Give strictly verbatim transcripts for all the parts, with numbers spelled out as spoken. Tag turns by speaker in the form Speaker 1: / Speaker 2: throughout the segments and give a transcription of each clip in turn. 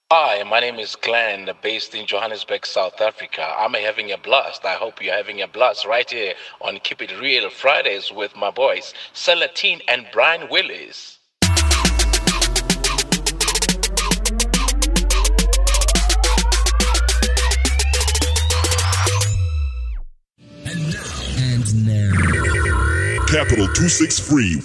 Speaker 1: Hi, my name is Glenn, based in Johannesburg, South Africa. I'm having a blast. I hope you're having a blast right here on Keep It Real Fridays with my boys, Celatine and Brian Willis.
Speaker 2: And now,
Speaker 3: Capital two six three.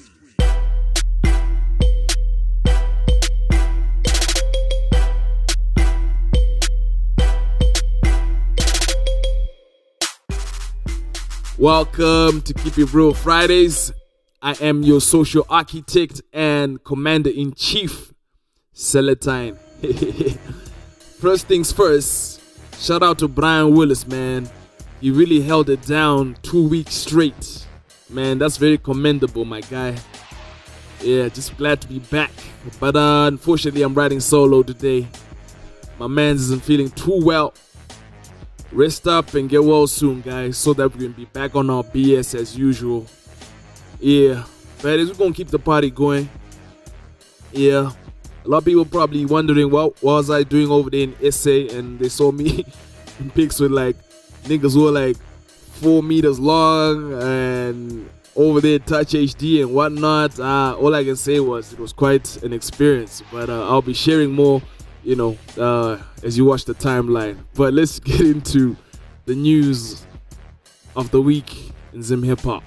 Speaker 4: Welcome to Keep It Real Fridays. I am your social architect and commander-in-chief, Celatine. First things first, shout out to Brian Willis, man. He really held it down two weeks straight. Man, that's very commendable, my guy. Yeah, just glad to be back. But uh, unfortunately, I'm riding solo today. My man isn't feeling too well. Rest up and get well soon, guys, so that we can be back on our B S as usual. Yeah, but we're going to keep the party going. Yeah, a lot of people probably wondering what, what was I doing over there in S A, and they saw me in pics with like niggas who were like four meters long and over there Touch H D and whatnot. Uh, all I can say was it was quite an experience, but uh, I'll be sharing more, you know, uh, as you watch the timeline. But let's get into the news of the week in Zim Hip Hop.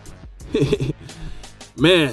Speaker 4: Man,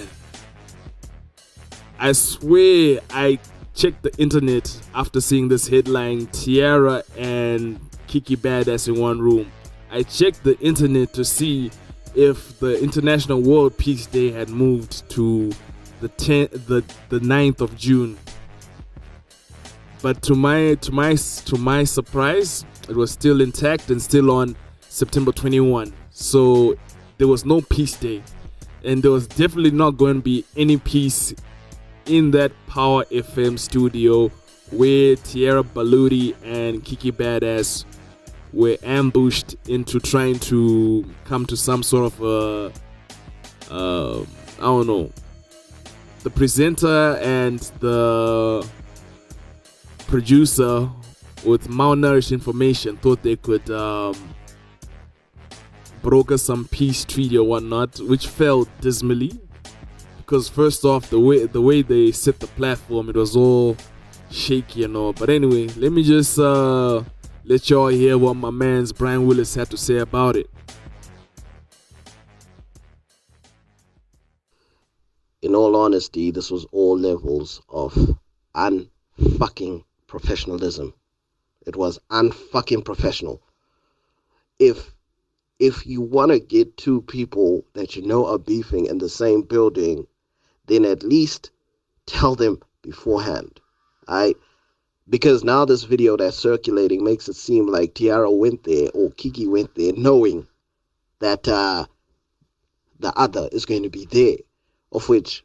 Speaker 4: I swear I checked the internet after seeing this headline, Tiara and Kiki Badass in one room. I checked the internet to see if the International World Peace Day had moved to the tenth, the, the ninth of June. But to my to my to my surprise, it was still intact and still on September twenty-first. So there was no peace day, and there was definitely not going to be any peace in that Power F M studio where Tierra Baluti and Kiki Badass were ambushed into trying to come to some sort of a, uh, I don't know, the presenter and the producer with malnourished information thought they could um, broker some peace treaty or whatnot, which failed dismally. Because first off, the way the way they set the platform, it was all shaky and all. But anyway, let me just uh, let y'all hear what my man's Brian Willis had to say about it.
Speaker 5: In all honesty, this was all levels of unfucking professionalism. It was unfucking professional. If if you want to get two people that you know are beefing in the same building, then at least tell them beforehand. Alright? Because now this video that's circulating makes it seem like Tiara went there or Kiki went there knowing that uh, the other is going to be there, of which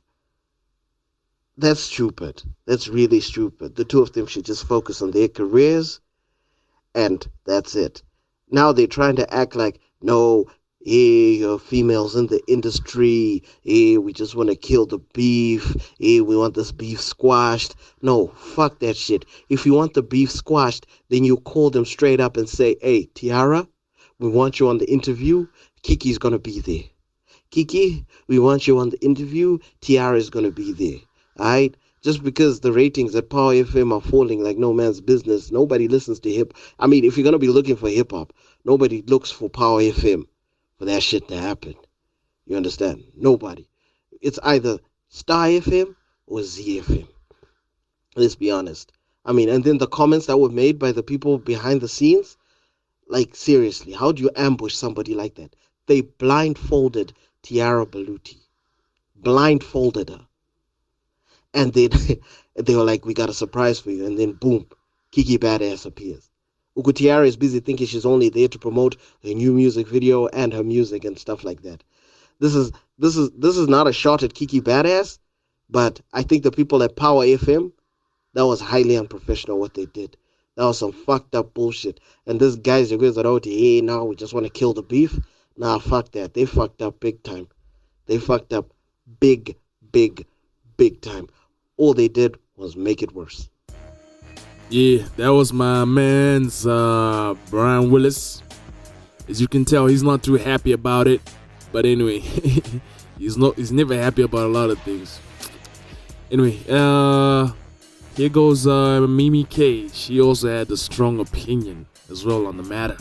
Speaker 5: that's stupid. That's really stupid. The two of them should just focus on their careers, and that's it. Now they're trying to act like, no, hey, you're females in the industry. Hey, we just want to kill the beef. Hey, we want this beef squashed. No, fuck that shit. If you want the beef squashed, then you call them straight up and say, hey, Tiara, we want you on the interview. Kiki's going to be there. Kiki, we want you on the interview. Tiara is going to be there. Alright, just because the ratings at Power F M are falling like no man's business, nobody listens to hip. I mean, if you're gonna be looking for hip hop, nobody looks for Power F M for that shit to happen. You understand? Nobody. It's either Star F M or Z F M. Let's be honest. I mean, and then the comments that were made by the people behind the scenes, like seriously, how do you ambush somebody like that? They blindfolded Tiara Baluti, blindfolded her. And then they were like, we got a surprise for you. And then boom, Kiki Badass appears. Ukutiara is busy thinking she's only there to promote her new music video and her music and stuff like that. This is this is this is not a shot at Kiki Badass, but I think the people at Power F M, that was highly unprofessional what they did. That was some fucked up bullshit. And this guys are going to hey, now we just want to kill the beef. Nah, fuck that. They fucked up big time. They fucked up big, big, big time. All they did was make it worse.
Speaker 4: Yeah, that was my man's uh, Brian Willis. As you can tell, he's not too happy about it. But anyway, he's not. He's never happy about a lot of things. Anyway, uh, here goes uh, Mimi K. She also had a strong opinion as well on the matter.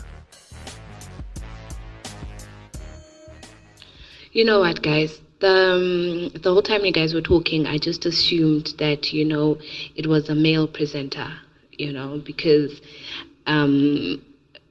Speaker 3: You know what, guys? The, um, the whole time you guys were talking, I just assumed that, you know, it was a male presenter, you know, because um,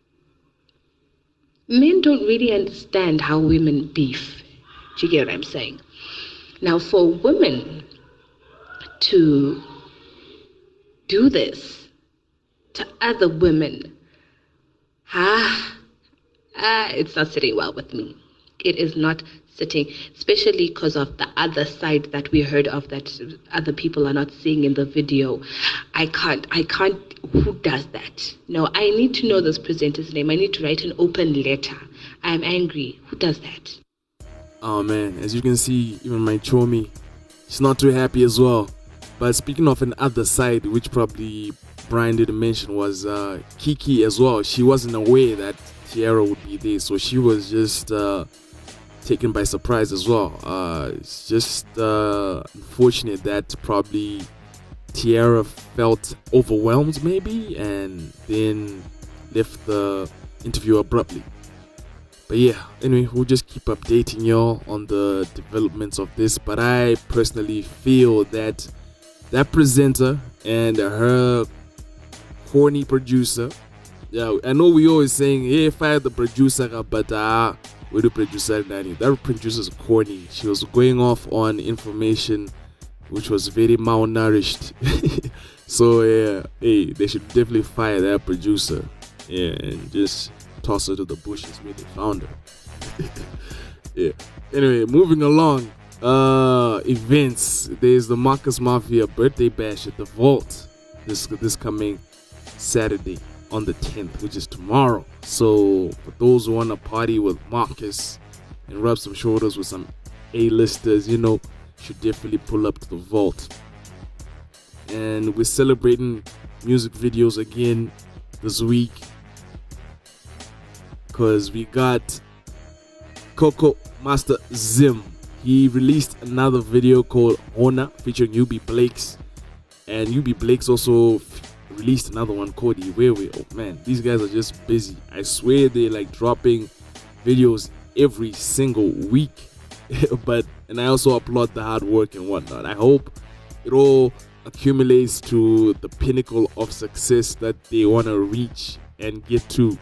Speaker 3: men don't really understand how women beef. Do you get what I'm saying? Now, for women to do this to other women, ah, ah, it's not sitting well with me. It is not sitting, especially because of the other side that we heard of that other people are not seeing in the video. I can't, I can't, who does that? No, I need to know this presenter's name. I need to write an open letter. I'm angry. Who does that?
Speaker 4: Oh man, as you can see, even my Chomi, she's not too happy as well. But speaking of an other side, which probably Brian didn't mention, was uh, Kiki as well. She wasn't aware that Tiara would be there, so she was just uh, taken by surprise as well. Uh, it's just uh, unfortunate that probably Tiara felt overwhelmed maybe and then left the interview abruptly. But yeah, anyway, we'll just keep updating y'all on the developments of this. But I personally feel that that presenter and her corny producer, yeah, I know we always saying, hey, fire the producer, but ah, uh, we do producer Nani. That producer's corny. She was going off on information which was very malnourished. So yeah, hey, they should definitely fire that producer. Yeah, and just toss her to the bushes where they found her. Yeah. Anyway, moving along. Uh, events. There's the Marcus Mafia birthday bash at the Vault this this coming Saturday on the tenth, which is tomorrow. So for those who want to party with Marcus and rub some shoulders with some A-listers, you know, should definitely pull up to the Vault. And we're celebrating music videos again this week, because we got Coco Master Zim. He released another video called Honor featuring U B Blakes, and U B Blakes also f- released another one called Iwewe. Oh man, these guys are just busy. I swear they're like dropping videos every single week. But and I also applaud the hard work and whatnot. I hope it all accumulates to the pinnacle of success that they want to reach and get to.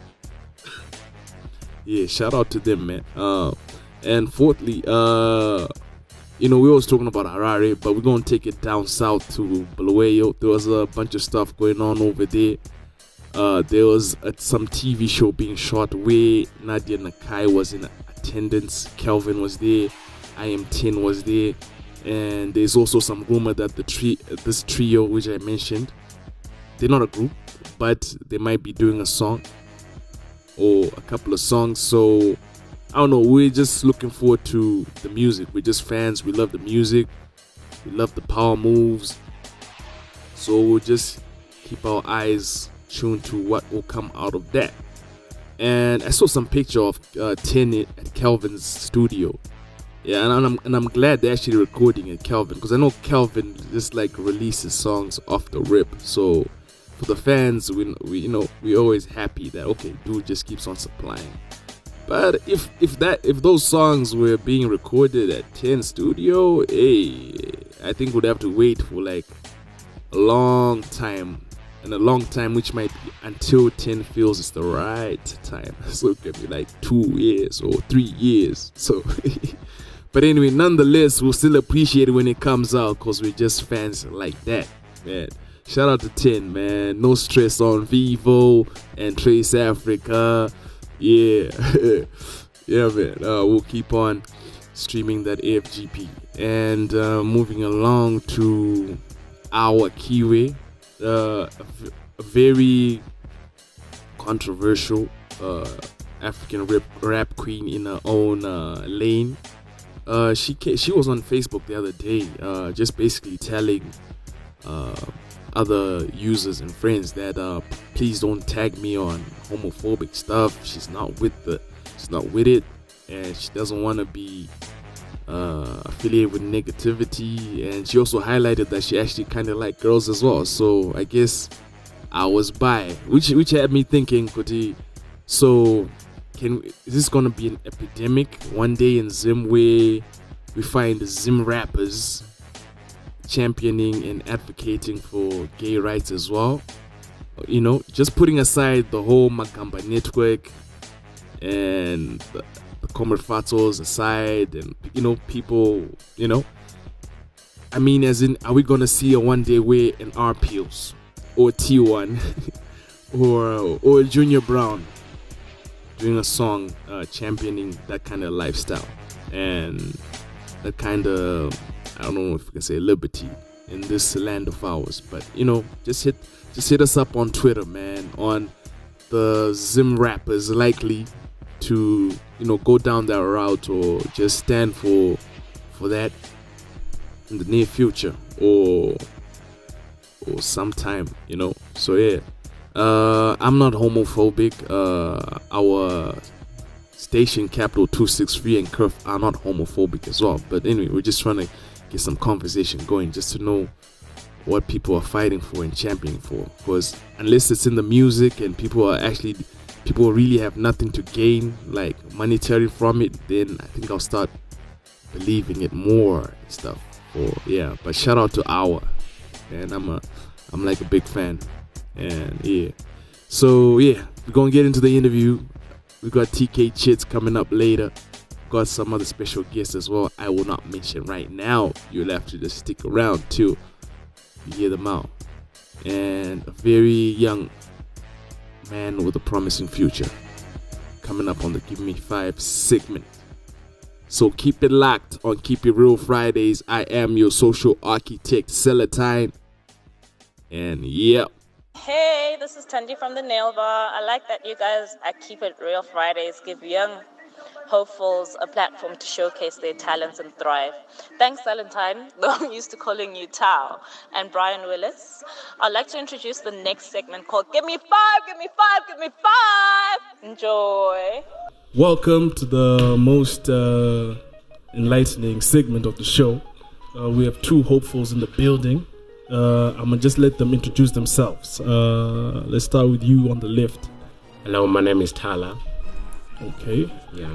Speaker 4: Yeah, shout out to them, man. Uh, and fourthly, uh, you know, we was talking about Harare, but we're gonna take it down south to Bulawayo. There was a bunch of stuff going on over there. Uh, there was a, some T V show being shot where Nadia Nakai was in attendance. Kelvin was there. I Am ten was there. And there's also some rumor that the tri- this trio, which I mentioned, they're not a group, but they might be doing a song or a couple of songs. So I don't know, we're just looking forward to the music. We're just fans. We love the music. We love the power moves. So we'll just keep our eyes tuned to what will come out of that. And I saw some picture of uh, ten at Kelvin's studio. Yeah, and I'm and I'm glad they're actually recording at Kelvin, because I know Kelvin just like releases songs off the rip. So for the fans, we, we you know we always happy that okay, dude just keeps on supplying. But if if that if those songs were being recorded at ten Studio, hey, I think we'd have to wait for like a long time, and a long time which might be until ten feels it's the right time. So it could be like two years or three years. So. But anyway, nonetheless, we'll still appreciate it when it comes out, because we're just fans like that, man. Shout out to ten, man. No Stress on Vivo and Trace Africa. Yeah. Yeah, man. Uh, we'll keep on streaming that A F G P. And uh, moving along to our Kiwi. Uh, a, v- a very controversial uh, African rap, rap queen in her own uh, lane. Uh, she came, she was on Facebook the other day, uh, just basically telling uh, other users and friends that uh, please don't tag me on homophobic stuff. She's not with the, she's not with it, and she doesn't want to be uh, affiliated with negativity. And she also highlighted that she actually kind of like girls as well. So I guess I was bi, which which had me thinking, Kuti. So can is this gonna be an epidemic one day in Zim where we find Zim rappers championing and advocating for gay rights as well? You know, just putting aside the whole Magamba network and the, the Comrade Fatos aside, and you know, people, you know, I mean, as in, are we gonna see a one day where an R Pills or T one or or Junior Brown doing a song uh, championing that kind of lifestyle and that kind of, I don't know if we can say liberty in this land of ours, but you know, just hit just hit us up on Twitter, man, on the Zim rappers likely to, you know, go down that route or just stand for for that in the near future or or sometime, you know. So yeah, uh, I'm not homophobic. Uh, our station Capital two sixty-three and Curve are not homophobic as well. But anyway, we're just trying to get some conversation going just to know what people are fighting for and championing for. Because unless it's in the music and people are actually, people really have nothing to gain, like monetary from it, then I think I'll start believing it more and stuff. Or yeah, but shout out to Our, and I'm a, I'm like a big fan, and yeah. So yeah, we're gonna get into the interview. We got T K Chits coming up later. Got some other special guests as well. I will not mention right now. You'll have to just stick around till you hear them out. And a very young man with a promising future coming up on the Give Me Five segment. So keep it locked on Keep It Real Fridays. I am your social architect, Celatine. And yeah.
Speaker 6: Hey, this is Tandy from the Nail Bar. I like that you guys at Keep It Real Fridays give young hopefuls a platform to showcase their talents and thrive. Thanks, Valentine, though I'm used to calling you Tao, and Brian Willis. I'd like to introduce the next segment called Give Me Five, Give Me Five, Give Me Five. Enjoy.
Speaker 7: Welcome to the most uh, enlightening segment of the show. Uh, we have two hopefuls in the building. Uh, I'm going to just let them introduce themselves. Uh, let's start with you on the left.
Speaker 8: Hello, my name is Tala.
Speaker 7: Okay.
Speaker 8: Yeah.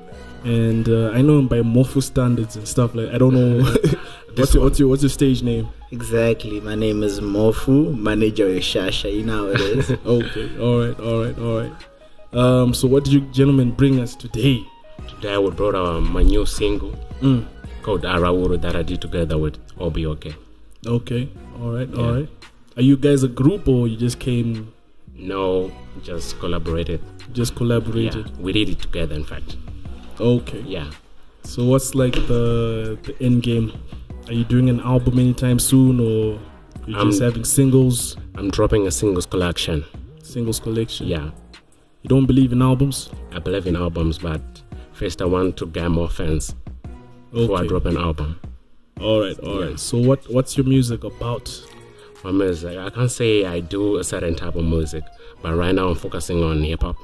Speaker 7: And uh, I know him by Mofu standards and stuff like. I don't know. what's, your, what's your what's your stage name?
Speaker 9: Exactly. My name is Mofu, manager of Shasha. You know how it is.
Speaker 7: Okay. All right. All right. All right. Um. So, what did you gentlemen bring us today?
Speaker 8: Today we brought uh, my new single
Speaker 7: mm.
Speaker 8: called Arawuru that I did together with Obi Okay.
Speaker 7: Okay. All right. All yeah. right. Are you guys a group or you just came?
Speaker 8: No, just collaborated.
Speaker 7: Just collaborated.
Speaker 8: Yeah, we did it together, in fact.
Speaker 7: Okay.
Speaker 8: Yeah.
Speaker 7: So what's like the the end game? Are you doing an album anytime soon, or you're just having singles?
Speaker 8: I'm dropping a singles collection.
Speaker 7: Singles collection.
Speaker 8: Yeah.
Speaker 7: You don't believe in albums?
Speaker 8: I believe in albums, but first I want to get more fans
Speaker 7: okay.
Speaker 8: before I drop an album.
Speaker 7: All right. All yeah. right. So what what's your music about?
Speaker 8: My music, I can't say I do a certain type of music, but right now I'm focusing on hip hop.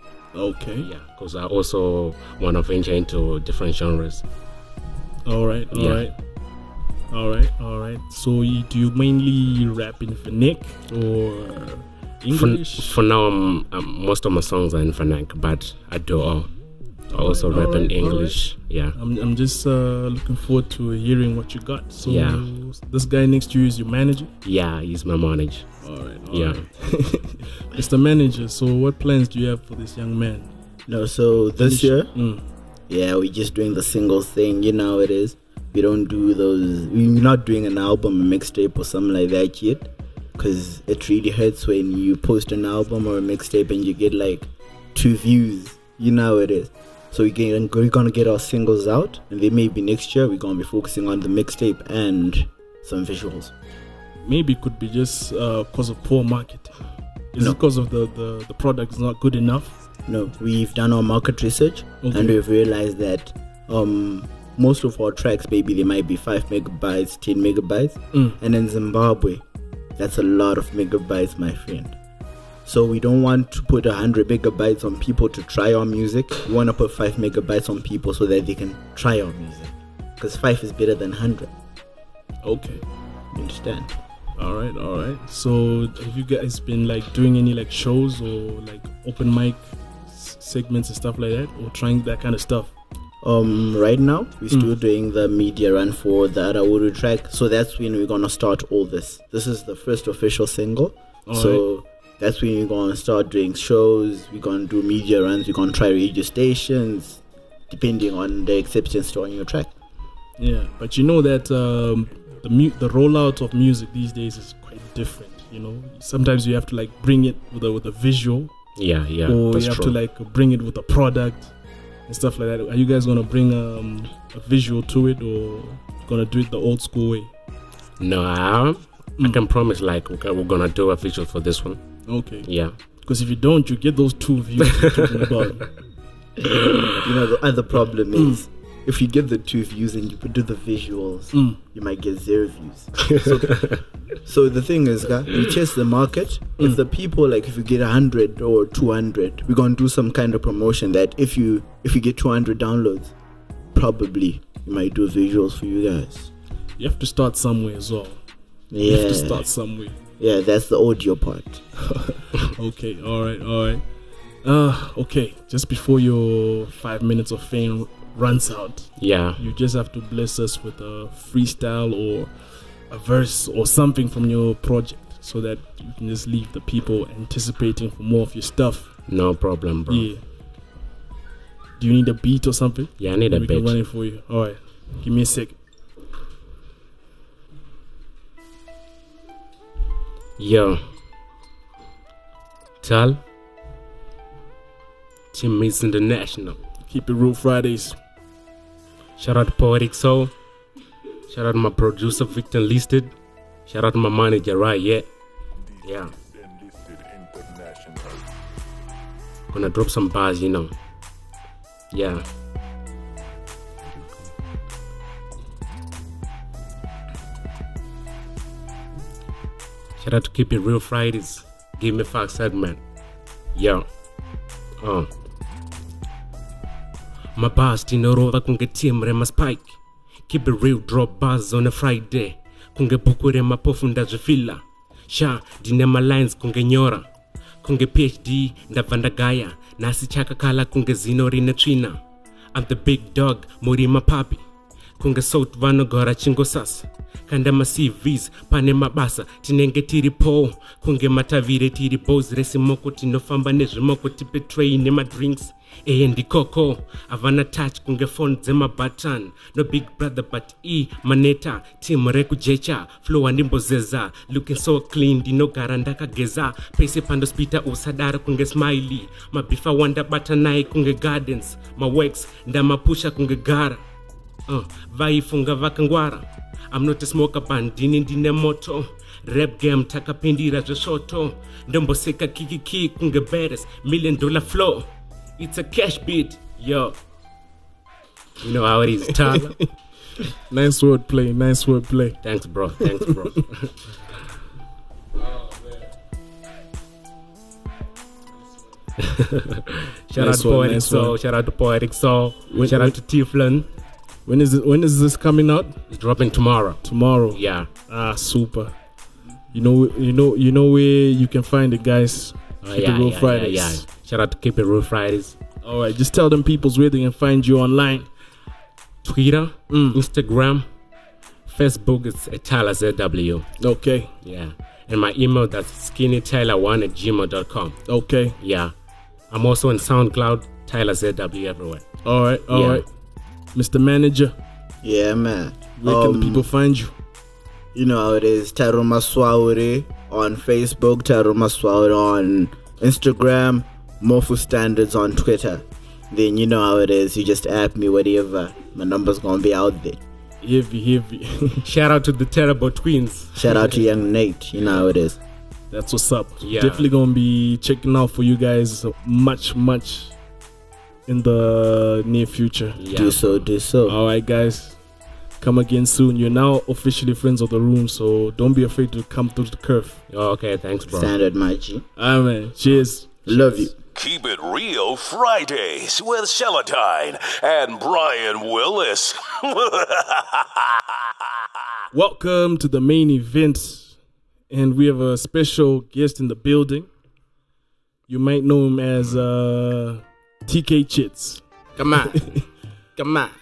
Speaker 7: Okay.
Speaker 8: Yeah, because I also want to venture into different genres.
Speaker 7: All right. All
Speaker 8: yeah.
Speaker 7: right. All right. All right. So you, do you mainly rap in Finnick or English?
Speaker 8: For, for now, I'm, I'm, most of my songs are in Finnick, but I do all. I also
Speaker 7: right,
Speaker 8: rap
Speaker 7: right,
Speaker 8: in English.
Speaker 7: Right.
Speaker 8: Yeah.
Speaker 7: I'm I'm just uh, looking forward to hearing what you got. So
Speaker 8: yeah.
Speaker 7: This guy next to you is your manager?
Speaker 8: Yeah, he's my manager.
Speaker 7: All right. All
Speaker 8: yeah.
Speaker 7: Right. Mister Manager, so what plans do you have for this young man?
Speaker 9: No, so this year,
Speaker 7: mm.
Speaker 9: yeah, we're just doing the single thing. You know how it is. We don't do those. We're not doing an album, a mixtape, or something like that yet, because it really hurts when you post an album or a mixtape and you get like two views. You know how it is. So we're going we're gonna get our singles out, and then maybe next year we're gonna be focusing on the mixtape and some visuals.
Speaker 7: Maybe it could be just because uh, of poor marketing. Is
Speaker 9: no.
Speaker 7: it because of the, the, the product is not good enough?
Speaker 9: No, we've done our market research okay. and we've realized that um, most of our tracks, maybe they might be five megabytes, ten megabytes,
Speaker 7: mm.
Speaker 9: and in Zimbabwe, That's a lot of megabytes, my friend. So we don't want to put one hundred megabytes on people to try our music. We want to put five megabytes on people so that they can try our music. Because five is better than one hundred.
Speaker 7: Okay.
Speaker 9: You understand?
Speaker 7: All right, all right. So have you guys been like doing any like shows or like open mic s- segments and stuff like that, or trying that kind of stuff?
Speaker 9: Um, right now we're still mm. doing the media run for the Arauru track, so that's when we're gonna start all this. This is the first official single, all so right. That's when we're gonna start doing shows. We're gonna do media runs. We're gonna try radio stations, depending on the acceptance to on your track.
Speaker 7: Yeah, but you know that um, the mu- the rollout of music these days is quite different. You know, sometimes you have to like bring it with a with a visual.
Speaker 8: Yeah, yeah.
Speaker 7: Or
Speaker 8: that's
Speaker 7: you have
Speaker 8: true.
Speaker 7: to like bring it with a product and stuff like that. Are you guys gonna bring um, a visual to it, or gonna do it the old school way?
Speaker 8: No, I, mm. I can promise like we're gonna do a visual for this one.
Speaker 7: Okay.
Speaker 8: Yeah.
Speaker 7: Because if you don't, you get those two views you're talking about.
Speaker 9: You know, the other problem is, mm. if you get the two views and you do the visuals, mm. you might get zero views. So, so the thing is, guys, we test the market. Mm. If the people, like, if you get one hundred or two hundred, we're going to do some kind of promotion that if you if you get two hundred downloads, probably you might do visuals for you guys.
Speaker 7: You have to start somewhere as well.
Speaker 9: Yeah.
Speaker 7: You have to start somewhere.
Speaker 9: Yeah, that's the audio part.
Speaker 7: Okay, all right, all right. Uh, okay, just before your five minutes of fame runs out,
Speaker 8: yeah,
Speaker 7: you just have to bless us with a freestyle or a verse or something from your project, so that you can just leave the people anticipating for more of your stuff.
Speaker 8: No problem, bro.
Speaker 7: Yeah. Do you need a beat or something?
Speaker 8: Yeah, I need a
Speaker 7: we
Speaker 8: beat.
Speaker 7: We can run it for you. All right, give me a second.
Speaker 8: Yo, Tal, Team Meets International.
Speaker 7: Keep it real Fridays.
Speaker 8: Shout out to Poetic Soul. Shout out to my producer Victor Listed. Shout out to my manager Right Yeah. Yeah. Gonna drop some bars, you know. Yeah. Shout out to Keep It Real Fridays. Give me five segment. Yo. Uh. My bars tinorova kunge team rema spike. Keep it real, drop bars on a Friday. Kunge buku rema pofu ndazvifila. Sha, dinema lines kunge nyora. Kunge PhD ndavandagaya. Nasi chaka kala kunge zino rine trina. I'm the big dog, Morima Papi. Kunge South Vanogora Chingo Sasa. Kanda ma C Vs, pane mabasa, tinenge tiri po. Kunge matavire tiri bows, resi moko tinofamba nezvimoko tipe train nema drinks. Eye ndikoko, avana touch kunge phone zema button. No big brother but E, maneta, team reku jecha. Flow andimbozeza, looking so clean, dinogara ndakageza. Pese pando spita usadara kunge smiley. Mabifa wanda batanai kunge gardens. Ma works, ndama pusha kunge gara. Uh, vaifunga vakangwara. I'm not a smoker bandini ndine moto. Rap game takapindira zvishoto. Ndomboseka kikiki kunge beres. Million dollar flow. It's a cash beat, yo. You know how it is, Tyler.
Speaker 7: Nice wordplay, nice wordplay.
Speaker 8: Thanks, bro. Thanks, bro. Shout
Speaker 7: nice
Speaker 8: out to
Speaker 7: one,
Speaker 8: Poetic
Speaker 7: nice
Speaker 8: Soul.
Speaker 7: one.
Speaker 8: Shout out to Poetic Soul.
Speaker 7: When,
Speaker 8: Shout
Speaker 7: when,
Speaker 8: out to Tiflin.
Speaker 7: When is it, when is this coming out?
Speaker 8: It's dropping tomorrow.
Speaker 7: Tomorrow.
Speaker 8: Yeah.
Speaker 7: Ah, super. You know, you know, you know where you can find it, guys.
Speaker 8: Oh,
Speaker 7: Keep
Speaker 8: yeah,
Speaker 7: It Real
Speaker 8: yeah,
Speaker 7: Fridays.
Speaker 8: Yeah, yeah. Shout out to Keep It Real Fridays.
Speaker 7: All right, just tell them people's where they can find you online.
Speaker 8: Twitter,
Speaker 7: mm.
Speaker 8: Instagram, Facebook. It's Tyler Z W.
Speaker 7: Okay.
Speaker 8: Yeah. And my email, that's skinnytyler one at gmail dot com.
Speaker 7: Okay.
Speaker 8: Yeah. I'm also on SoundCloud, Tyler Z W everywhere.
Speaker 7: All right, all
Speaker 8: yeah.
Speaker 7: right. Mister Manager.
Speaker 9: Yeah, man.
Speaker 7: Where
Speaker 9: um,
Speaker 7: can the people find you?
Speaker 9: You know how it is. Taro Maswaure on Facebook, Taro Maswaure on Instagram, Mofu Standards on Twitter. Then you know how it is. You just app me, whatever. My number's gonna be out there.
Speaker 7: Heavy, heavy.
Speaker 8: Shout out to the Terrible Twins.
Speaker 9: Shout out to Young Nate. You know how it is.
Speaker 7: That's what's up.
Speaker 8: Yeah.
Speaker 7: Definitely gonna be checking out for you guys much, much in the near future.
Speaker 8: Yeah.
Speaker 9: Do so, do so.
Speaker 7: All right, guys. come again soon. You're now officially friends of the room, so don't be afraid to come through the curve.
Speaker 8: Oh, okay, thanks, bro.
Speaker 9: Standard, my G.
Speaker 7: Alright, man. Cheers.
Speaker 9: Love you.
Speaker 10: Keep It Real Fridays with Celatine and Brian Willis.
Speaker 7: Welcome to the main event, and we have a special guest in the building. You might know him as uh, T K Chits.
Speaker 8: Come on. Come on.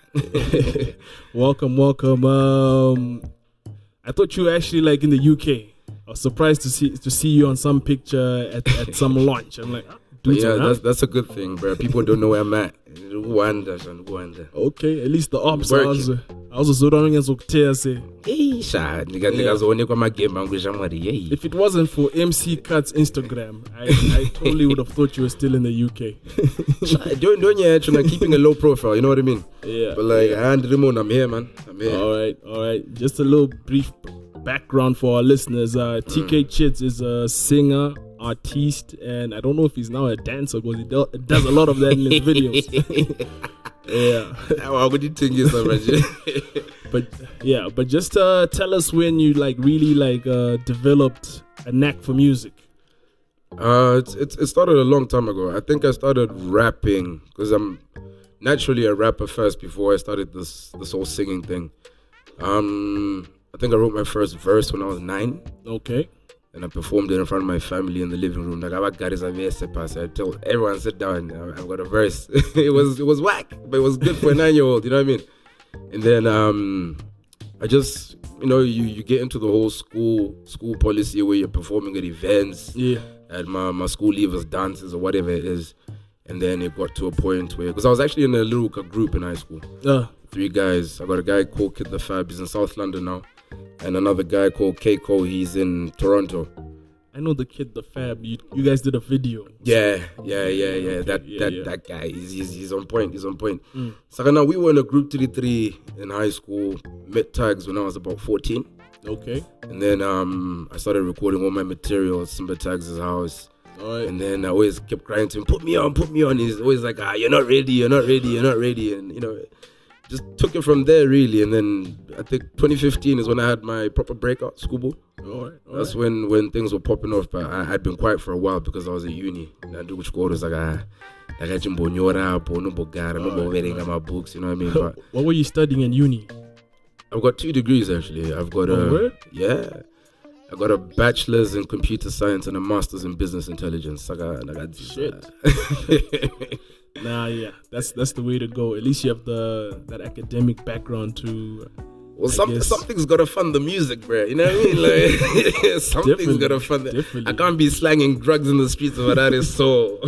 Speaker 7: welcome, welcome. Um, I thought you were actually like in the U K. I was surprised to see to see you on some picture at, at some launch. I'm like, dude,
Speaker 11: yeah,
Speaker 7: huh?
Speaker 11: that's that's a good thing, bro. People don't know where I'm at. Wonder and wonder.
Speaker 7: Okay, at least the ops. I was, I was running as say.
Speaker 11: Hey, sha, nigga, niggas only come my game.
Speaker 7: If it wasn't for M C Cut's Instagram, I, I totally would have thought you were still in the U K.
Speaker 11: don't don't you actually keeping a low profile? You know what I mean?
Speaker 7: Yeah.
Speaker 11: But like, I and Ramon, I'm here, man. I'm here.
Speaker 7: All right, all right. Just a little brief background for our listeners. Uh, T K mm. Chits is a singer, artiste, and I don't know if he's now a dancer because he do- does a lot of that in his videos. Yeah.
Speaker 11: How would you think is that,
Speaker 7: But yeah, but just uh, tell us when you like really like uh, developed a knack for music.
Speaker 11: Uh, it's, it's it started a long time ago. I think I started rapping because I'm naturally a rapper first before I started this this whole singing thing. Um, I think I wrote my first verse when I was nine.
Speaker 7: Okay.
Speaker 11: And I performed it in front of my family in the living room. Like I got a verse pass. I told everyone sit down. I've got a verse. it was it was whack, but it was good for a nine year old. You know what I mean? And then um, I just you know you, you get into the whole school school policy where you're performing at events.
Speaker 7: Yeah.
Speaker 11: At my my school leavers dances or whatever it is. And then it got to a point where because I was actually in a little group in high school.
Speaker 7: Uh.
Speaker 11: Three guys. I got a guy called Kid the Fab. He's in South London now. And another guy called Keiko, he's in Toronto.
Speaker 7: I know the Kid the Fab. You, you guys did a video.
Speaker 11: Yeah, yeah, yeah, yeah. That
Speaker 7: yeah,
Speaker 11: that
Speaker 7: yeah.
Speaker 11: that guy, he's, he's he's on point. He's on point.
Speaker 7: Mm.
Speaker 11: So now we were in a group thirty-three in high school. Met tags when I was about fourteen.
Speaker 7: Okay.
Speaker 11: And then um I started recording all my material at Simba Tags' house.
Speaker 7: All right.
Speaker 11: And then I always kept crying to him, put me on, put me on. He's always like, ah, you're not ready, you're not ready, you're not ready. And you know, just took it from there really. And then I think twenty fifteen is when I had my proper breakout, Schoolboy.
Speaker 7: All right, all
Speaker 11: That's
Speaker 7: right.
Speaker 11: when, when things were popping off. But I had been quiet for a while because I was at uni. And I do which was like, ah, like I jumbo nyora, po no bogara, no bo wearing my books, you know what I mean? But
Speaker 7: what were you studying in uni?
Speaker 11: I've got two degrees actually. I've got
Speaker 7: Oh,
Speaker 11: a
Speaker 7: word?
Speaker 11: yeah. I got a bachelor's in computer science and a master's in business intelligence. I got, I got
Speaker 7: Shit. Nah, yeah, that's that's the way to go. At least you have the that academic background to.
Speaker 11: Well,
Speaker 7: I
Speaker 11: some,
Speaker 7: guess-
Speaker 11: something's got to fund the music, bro. You know what I mean? Like, something's
Speaker 7: Definitely,
Speaker 11: got to fund it.
Speaker 7: definitely.
Speaker 11: I can't be slanging drugs in the streets of that is so.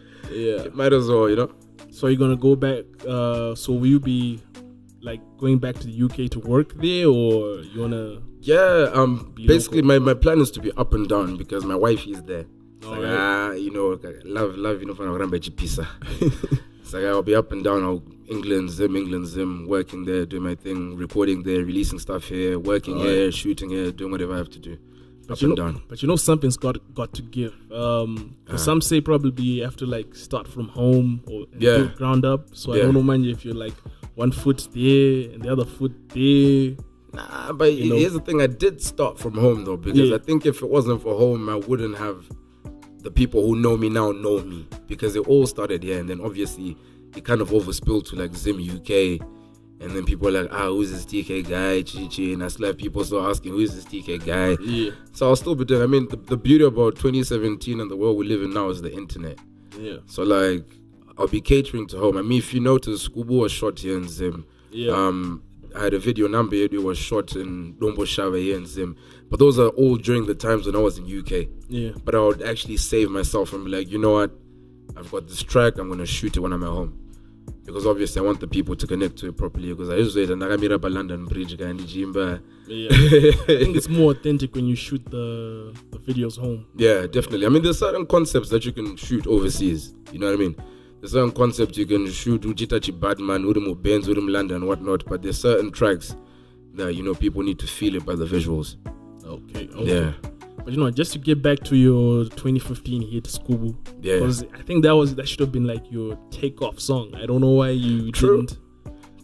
Speaker 7: Yeah.
Speaker 11: Might as well, you know?
Speaker 7: So you're gonna go back. Uh, so will you be like going back to the U K to work there, or you wanna?
Speaker 11: Yeah, um,
Speaker 7: Be
Speaker 11: basically my, my plan is to be up and down because my wife is there. It's like,
Speaker 7: Alright.
Speaker 11: ah, you know, love, love, you know, for a pizza. It's like I'll be up and down, I'll England, Zim, England, Zim, working there, doing my thing, recording there, releasing stuff here, working
Speaker 7: Alright.
Speaker 11: here, shooting here, doing whatever I have to do.
Speaker 7: But
Speaker 11: Up
Speaker 7: you
Speaker 11: and
Speaker 7: know,
Speaker 11: down.
Speaker 7: but you know something's got got to give. Um, 'cause
Speaker 11: Ah.
Speaker 7: some say probably you have to like start from home or and
Speaker 11: Yeah.
Speaker 7: build ground up. So I
Speaker 11: Yeah.
Speaker 7: don't know, man, if you're like one foot there and the other foot there.
Speaker 11: Nah, but
Speaker 7: You know?
Speaker 11: here's the thing, I did start from home though, because
Speaker 7: Yeah.
Speaker 11: I think if it wasn't for home, I wouldn't have the people who know me now know me. Because it all started here, and then obviously it kind of overspilled to like Zim U K. And then people are like, ah, who's this T K guy? Chi Chi. And I still have people still asking, who's this T K guy?
Speaker 7: Yeah.
Speaker 11: So I'll still be doing, I mean, the, the beauty about twenty seventeen and the world we live in now is the internet.
Speaker 7: Yeah.
Speaker 11: So like, I'll be catering to home. I mean, if you notice, Schoolboy was shot here in Zim.
Speaker 7: Yeah.
Speaker 11: Um, I had a video number, it was shot in Dombo Shava here in Zim. But those are all during the times when I was in U K.
Speaker 7: Yeah.
Speaker 11: But I would actually save myself and be like, you know what? I've got this track, I'm going to shoot it when I'm at home. Because obviously I want the people to connect to it properly. Because I usually say, Nagamira ba London Bridge, guy, Jimba.
Speaker 7: Yeah. I think it's more authentic when you shoot the the videos home.
Speaker 11: Yeah, definitely. I mean, there's certain concepts that you can shoot overseas. You know what I mean? There's certain concepts you can shoot Ujitachi Badman, Urim Benz, Urim London, and whatnot. But there's certain tracks that, you know, people need to feel it by the visuals.
Speaker 7: Okay. okay.
Speaker 11: Yeah.
Speaker 7: But you know, just to get back to your twenty fifteen hit, Schoolboy.
Speaker 11: Yeah.
Speaker 7: Because I think that was that should have been like your takeoff song. I don't know why you
Speaker 11: True.
Speaker 7: didn't.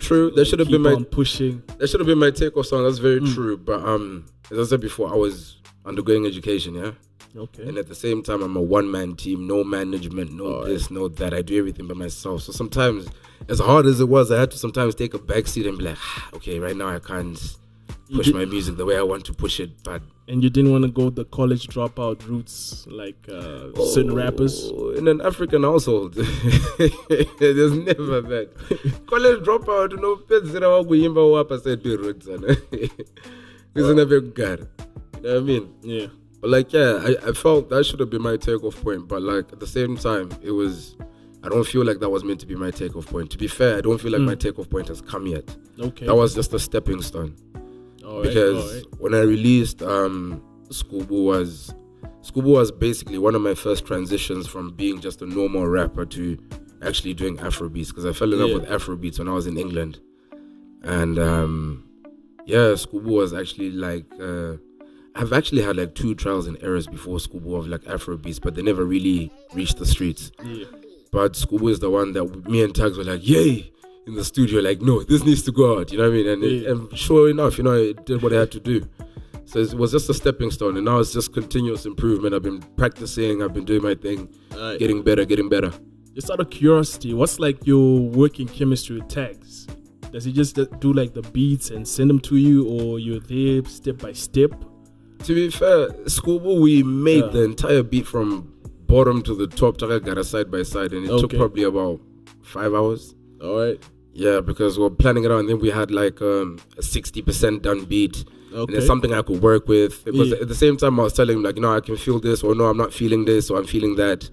Speaker 11: True. That should have been my
Speaker 7: pushing.
Speaker 11: That should have been my takeoff song. That's very
Speaker 7: Mm.
Speaker 11: true. But um, as I said before, I was undergoing education. Yeah.
Speaker 7: Okay.
Speaker 11: And at the same time, I'm a one-man team, no management, no
Speaker 7: All
Speaker 11: this, no that. I do everything by myself. So sometimes, as hard as it was, I had to sometimes take a backseat and be like, ah, okay, right now I can't
Speaker 7: You
Speaker 11: push
Speaker 7: did-
Speaker 11: my music the way I want to push it. But
Speaker 7: And you didn't want to go the college dropout routes like uh, certain rappers?
Speaker 11: in an African household, there's never that. College dropout, no pedzera wa kuimba wapa said be roots. Isn't a big guy. You know what I mean?
Speaker 7: Yeah.
Speaker 11: But like, yeah, I, I felt that should have been my takeoff point. But like at the same time, it was. I don't feel like that was meant to be my takeoff point. To be fair, I don't feel like
Speaker 7: Mm.
Speaker 11: my takeoff point has come yet.
Speaker 7: Okay.
Speaker 11: That was just a stepping stone.
Speaker 7: All right,
Speaker 11: because
Speaker 7: all right.
Speaker 11: when I released um, Skubu was Skubu was basically one of my first transitions from being just a normal rapper to actually doing Afrobeats, because I fell in love
Speaker 7: Yeah.
Speaker 11: with Afrobeats when I was in England. And um, yeah, Skubu was actually like uh, I've actually had like two trials and errors before Skubu of like Afrobeats, but they never really reached the streets.
Speaker 7: Yeah.
Speaker 11: But Skubu is the one that me and Tags were like, yay, in the studio, like, no, this needs to go out, you know what I mean? And, it,
Speaker 7: Yeah.
Speaker 11: and sure enough, you know, it did what it had to do. So it was just a stepping stone, and now it's just continuous improvement. I've been practicing, I've been doing my thing,
Speaker 7: Alright.
Speaker 11: getting better, getting better.
Speaker 7: Just out of curiosity, what's like your working chemistry with Tags? Does he just do like the beats and send them to you, or you're there step by step?
Speaker 11: To be fair, Skubu, we made
Speaker 7: Yeah.
Speaker 11: the entire beat from bottom to the top, Taka got a side by side, and it took
Speaker 7: Okay.
Speaker 11: probably about five hours.
Speaker 7: All right.
Speaker 11: Yeah, because we we're planning it out, and then we had like um, a sixty percent done beat. And
Speaker 7: Okay.
Speaker 11: then something I could work with. Because
Speaker 7: Yeah.
Speaker 11: at the same time, I was telling him, like, you know, I can feel this, or no, I'm not feeling this, or I'm feeling that.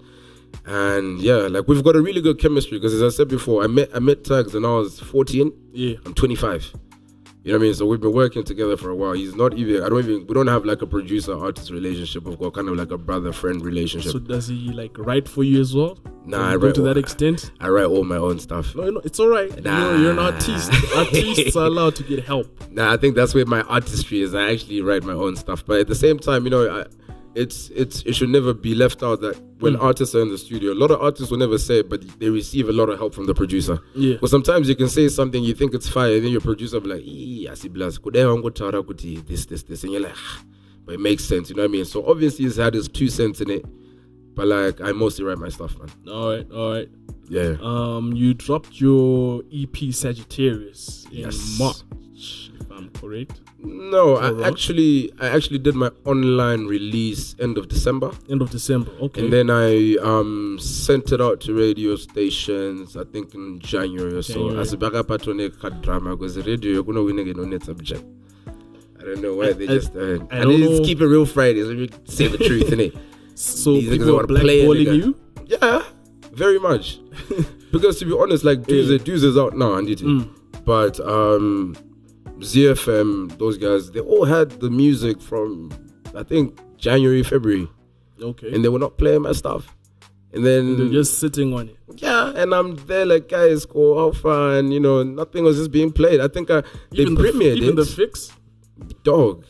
Speaker 11: And yeah, like, we've got a really good chemistry. Because as I said before, I met I met Tags when I was fourteen.
Speaker 7: Yeah.
Speaker 11: I'm twenty-five. You know what I mean? So we've been working together for a while. He's not even, I don't even, we don't have like a producer-artist relationship. We've got kind of like a brother-friend relationship.
Speaker 7: So does he like write for you as well?
Speaker 11: Nah,
Speaker 7: Does
Speaker 11: I
Speaker 7: he go
Speaker 11: write
Speaker 7: to
Speaker 11: all-
Speaker 7: that extent.
Speaker 11: I write all my own stuff.
Speaker 7: No, no, it's all right. You know, you're an artist. Artists are allowed to get help.
Speaker 11: Nah, I think that's where my artistry is. I actually write my own stuff. But at the same time, you know, I, it's it's it should never be left out that when
Speaker 7: Mm.
Speaker 11: artists are in the studio, a lot of artists will never say it, but they receive a lot of help from the producer.
Speaker 7: Yeah.
Speaker 11: But sometimes you can say something, you think it's fire, and then your producer will be like, "Ee, asiblas, kude wangu tara kuti this, this, this," and you're like, ah, but it makes sense, you know what I mean? So obviously he's had his two cents in it, but like I mostly write my stuff, man.
Speaker 7: All right, all right.
Speaker 11: Yeah.
Speaker 7: Um, you dropped your E P Sagittarius in
Speaker 11: Yes.
Speaker 7: March, if I'm correct.
Speaker 11: No,
Speaker 7: Or wrong?
Speaker 11: I actually I actually did my online release end of December.
Speaker 7: End of December. Okay.
Speaker 11: And then I um sent it out to radio stations, I think in January or so.
Speaker 7: January.
Speaker 11: As a backup patron drama, because the radio you're gonna win again on that subject. I don't know why
Speaker 7: I-
Speaker 11: they
Speaker 7: I-
Speaker 11: just uh,
Speaker 7: I
Speaker 11: and
Speaker 7: don't
Speaker 11: they just
Speaker 7: know.
Speaker 11: keep it real Fridays. Let me say the truth, innit?
Speaker 7: So
Speaker 11: These niggas
Speaker 7: people are
Speaker 11: wanna play it,
Speaker 7: blackballing
Speaker 11: nigga.
Speaker 7: you?
Speaker 11: Yeah, very much. Because to be honest, like Dues,
Speaker 7: Yeah.
Speaker 11: Dues is out now, and it.
Speaker 7: Mm.
Speaker 11: But um, Z F M, those guys, they all had the music from I think January, February,
Speaker 7: Okay.
Speaker 11: and they were not playing my stuff. And then
Speaker 7: They're just sitting on it.
Speaker 11: yeah, and I'm there like, guys, go how far, and you know, nothing was just being played. I think I they
Speaker 7: Even the,
Speaker 11: premiered
Speaker 7: even
Speaker 11: it.
Speaker 7: the fix.
Speaker 11: Dog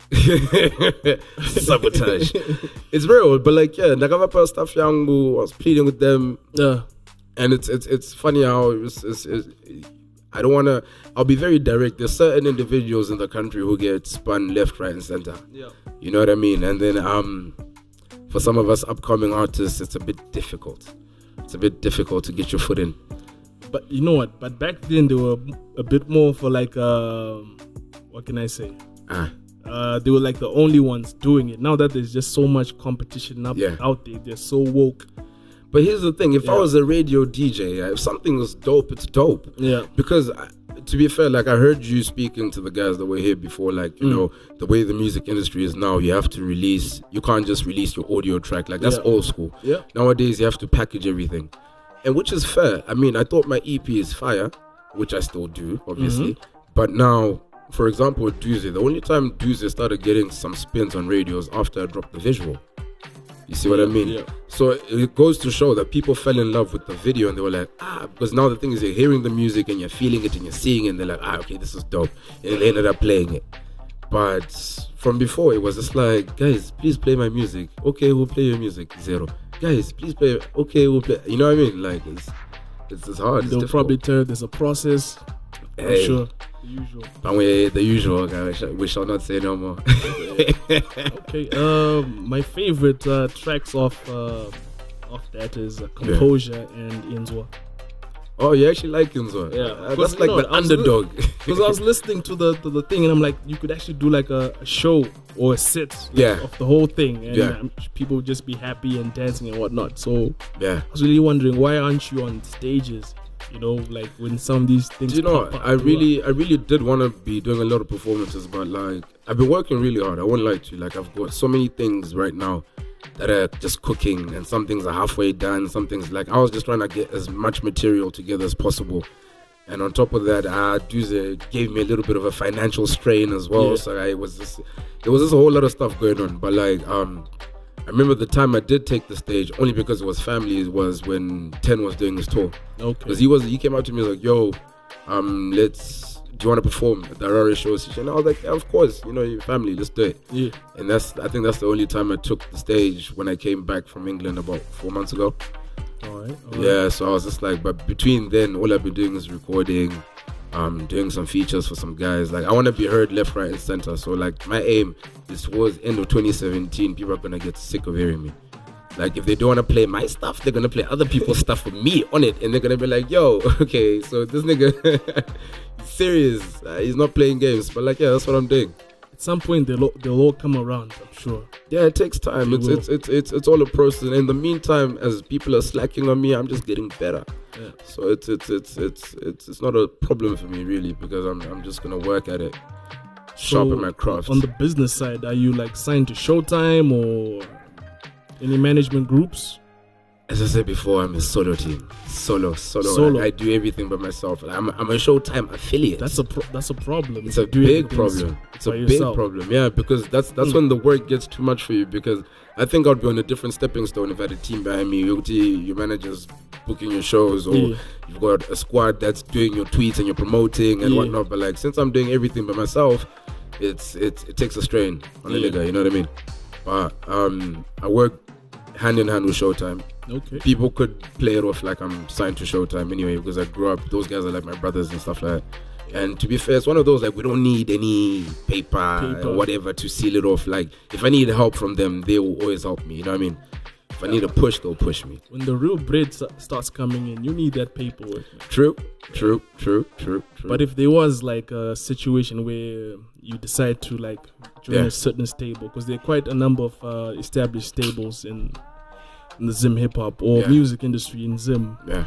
Speaker 11: sabotage. It's real, but like yeah, Nagavapa stuff yangu, I was pleading with them.
Speaker 7: Yeah.
Speaker 11: And it's it's it's funny how it's, it's, it's, I don't want to. I'll be very direct. There's certain individuals in the country who get spun left, right, and center.
Speaker 7: Yeah.
Speaker 11: You know what I mean? And then um, for some of us upcoming artists, it's a bit difficult. It's a bit difficult to get your foot in.
Speaker 7: But you know what? But back then they were a bit more for like um, what can I say?
Speaker 11: Ah.
Speaker 7: Uh, they were like the only ones doing it. Now that there's just so much competition up,
Speaker 11: Yeah.
Speaker 7: out there, they're so woke.
Speaker 11: But here's the thing: if I
Speaker 7: Yeah.
Speaker 11: was a radio D J, if something was dope, it's dope.
Speaker 7: Yeah.
Speaker 11: Because I, to be fair, like I heard you speaking to the guys that were here before, like you
Speaker 7: Mm.
Speaker 11: know the way the music industry is now, you have to release. You can't just release your audio track. Like that's
Speaker 7: Yeah.
Speaker 11: old school.
Speaker 7: Yeah.
Speaker 11: Nowadays, you have to package everything, and which is fair. I mean, I thought my E P is fire, which I still do, obviously.
Speaker 7: Mm-hmm.
Speaker 11: But now, for example, with Duze, the only time Duze started getting some spins on radios after I dropped the visual. You see what I mean?
Speaker 7: Yeah.
Speaker 11: So it goes to show that people fell in love with the video, and they were like, ah, because now the thing is, you're hearing the music and you're feeling it and you're seeing it, and they're like, ah, okay, this is dope. And they ended up playing it. But from before, it was just like, guys, please play my music. Okay, we'll play your music. Zero. Guys, please play. Okay, we'll play. You know what I mean? Like, it's it's, it's hard. It's
Speaker 7: They'll
Speaker 11: difficult.
Speaker 7: probably tell you there's a process.
Speaker 11: Hey.
Speaker 7: sure. The usual.
Speaker 11: But we, the usual, guy. We shall, we shall not say no more.
Speaker 7: Okay. Um, my favorite uh, tracks off uh, off that is uh, Composure yeah. and Inzwa.
Speaker 11: Oh, you actually like Inzwa?
Speaker 7: Yeah,
Speaker 11: uh, that's like know, the underdog.
Speaker 7: Because I was listening to the to the thing, and I'm like, you could actually do like a, a show or a set like,
Speaker 11: yeah.
Speaker 7: of the whole thing, and
Speaker 11: yeah.
Speaker 7: um, people would just be happy and dancing and whatnot. So
Speaker 11: yeah,
Speaker 7: I was really wondering, why aren't you on stages? You know, like when some of these things.
Speaker 11: Do you know,
Speaker 7: pop up,
Speaker 11: I really, I really did want to be doing a lot of performances, but like I've been working really hard. I won't lie to you. Like I've got so many things right now that are just cooking, and some things are halfway done. Some things like I was just trying to get as much material together as possible, and on top of that, uh, Duze gave me a little bit of a financial strain as well. Yeah. So I was just, there was just a whole lot of stuff going on. But like, um, I remember the time I did take the stage only because it was family. Was when Ten was doing his tour.
Speaker 7: Okay.
Speaker 11: Because he was, he came up to me like, "Yo, um, let's." Do you want to perform at the Harare shows? And I was like, yeah, of course, you know, your family, let's do it.
Speaker 7: Yeah.
Speaker 11: And that's, I think that's the only time I took the stage when I came back from England about four months ago.
Speaker 7: All right. All
Speaker 11: yeah,
Speaker 7: right.
Speaker 11: so I was just like, but between then, all I've been doing is recording, um, doing some features for some guys. Like, I want to be heard left, right, and center. So, like, my aim is towards end of twenty seventeen, people are going to get sick of hearing me. Like, if they don't want to play my stuff, they're going to play other people's stuff with me on it. And they're going to be like, yo, okay, so this nigga, he's serious. Uh, he's not playing games. But, like, yeah, that's what I'm doing.
Speaker 7: At some point, they'll, they'll all come around, I'm sure.
Speaker 11: Yeah, it takes time. It's, it's it's it's it's all a process. And in the meantime, as people are slacking on me, I'm just getting better.
Speaker 7: Yeah.
Speaker 11: So it's it's it's it's it's it's not a problem for me, really, because I'm I'm just going to work at it, sharpen
Speaker 7: so
Speaker 11: my craft.
Speaker 7: On the business side, are you, like, signed to Showtime or any management groups?
Speaker 11: As I said before, I'm a solo team. Solo, solo.
Speaker 7: Solo.
Speaker 11: Like, I do everything by myself. Like, I'm, I'm a Showtime affiliate.
Speaker 7: That's a pro- that's a problem.
Speaker 11: It's a big problem. It's a big
Speaker 7: yourself.
Speaker 11: problem. Yeah, because that's that's mm. when the work gets too much for you. Because I think I'd be on a different stepping stone if I had a team behind me. Your managers booking your shows, or
Speaker 7: yeah.
Speaker 11: you've got a squad that's doing your tweets and you're promoting and
Speaker 7: yeah.
Speaker 11: whatnot. But like, since I'm doing everything by myself, it's it's it takes a strain on
Speaker 7: yeah.
Speaker 11: a nigga. You know what I mean? But um, I work hand in hand with Showtime.
Speaker 7: Okay.
Speaker 11: People could play it off like I'm signed to Showtime anyway, because I grew up, those guys are like my brothers and stuff like that. And to be fair, it's one of those, like, we don't need any paper,
Speaker 7: Paper.
Speaker 11: or whatever to seal it off. Like, if I need help from them, they will always help me, you know what I mean? If I need a push, they'll push me.
Speaker 7: When the real bread s- starts coming in, you need that paperwork.
Speaker 11: True, true, true, true, true.
Speaker 7: But if there was like a situation where you decide to like join
Speaker 11: Yeah.
Speaker 7: a certain stable, because there are quite a number of uh, established stables in in the Zim hip hop or
Speaker 11: Yeah.
Speaker 7: music industry in Zim.
Speaker 11: Yeah.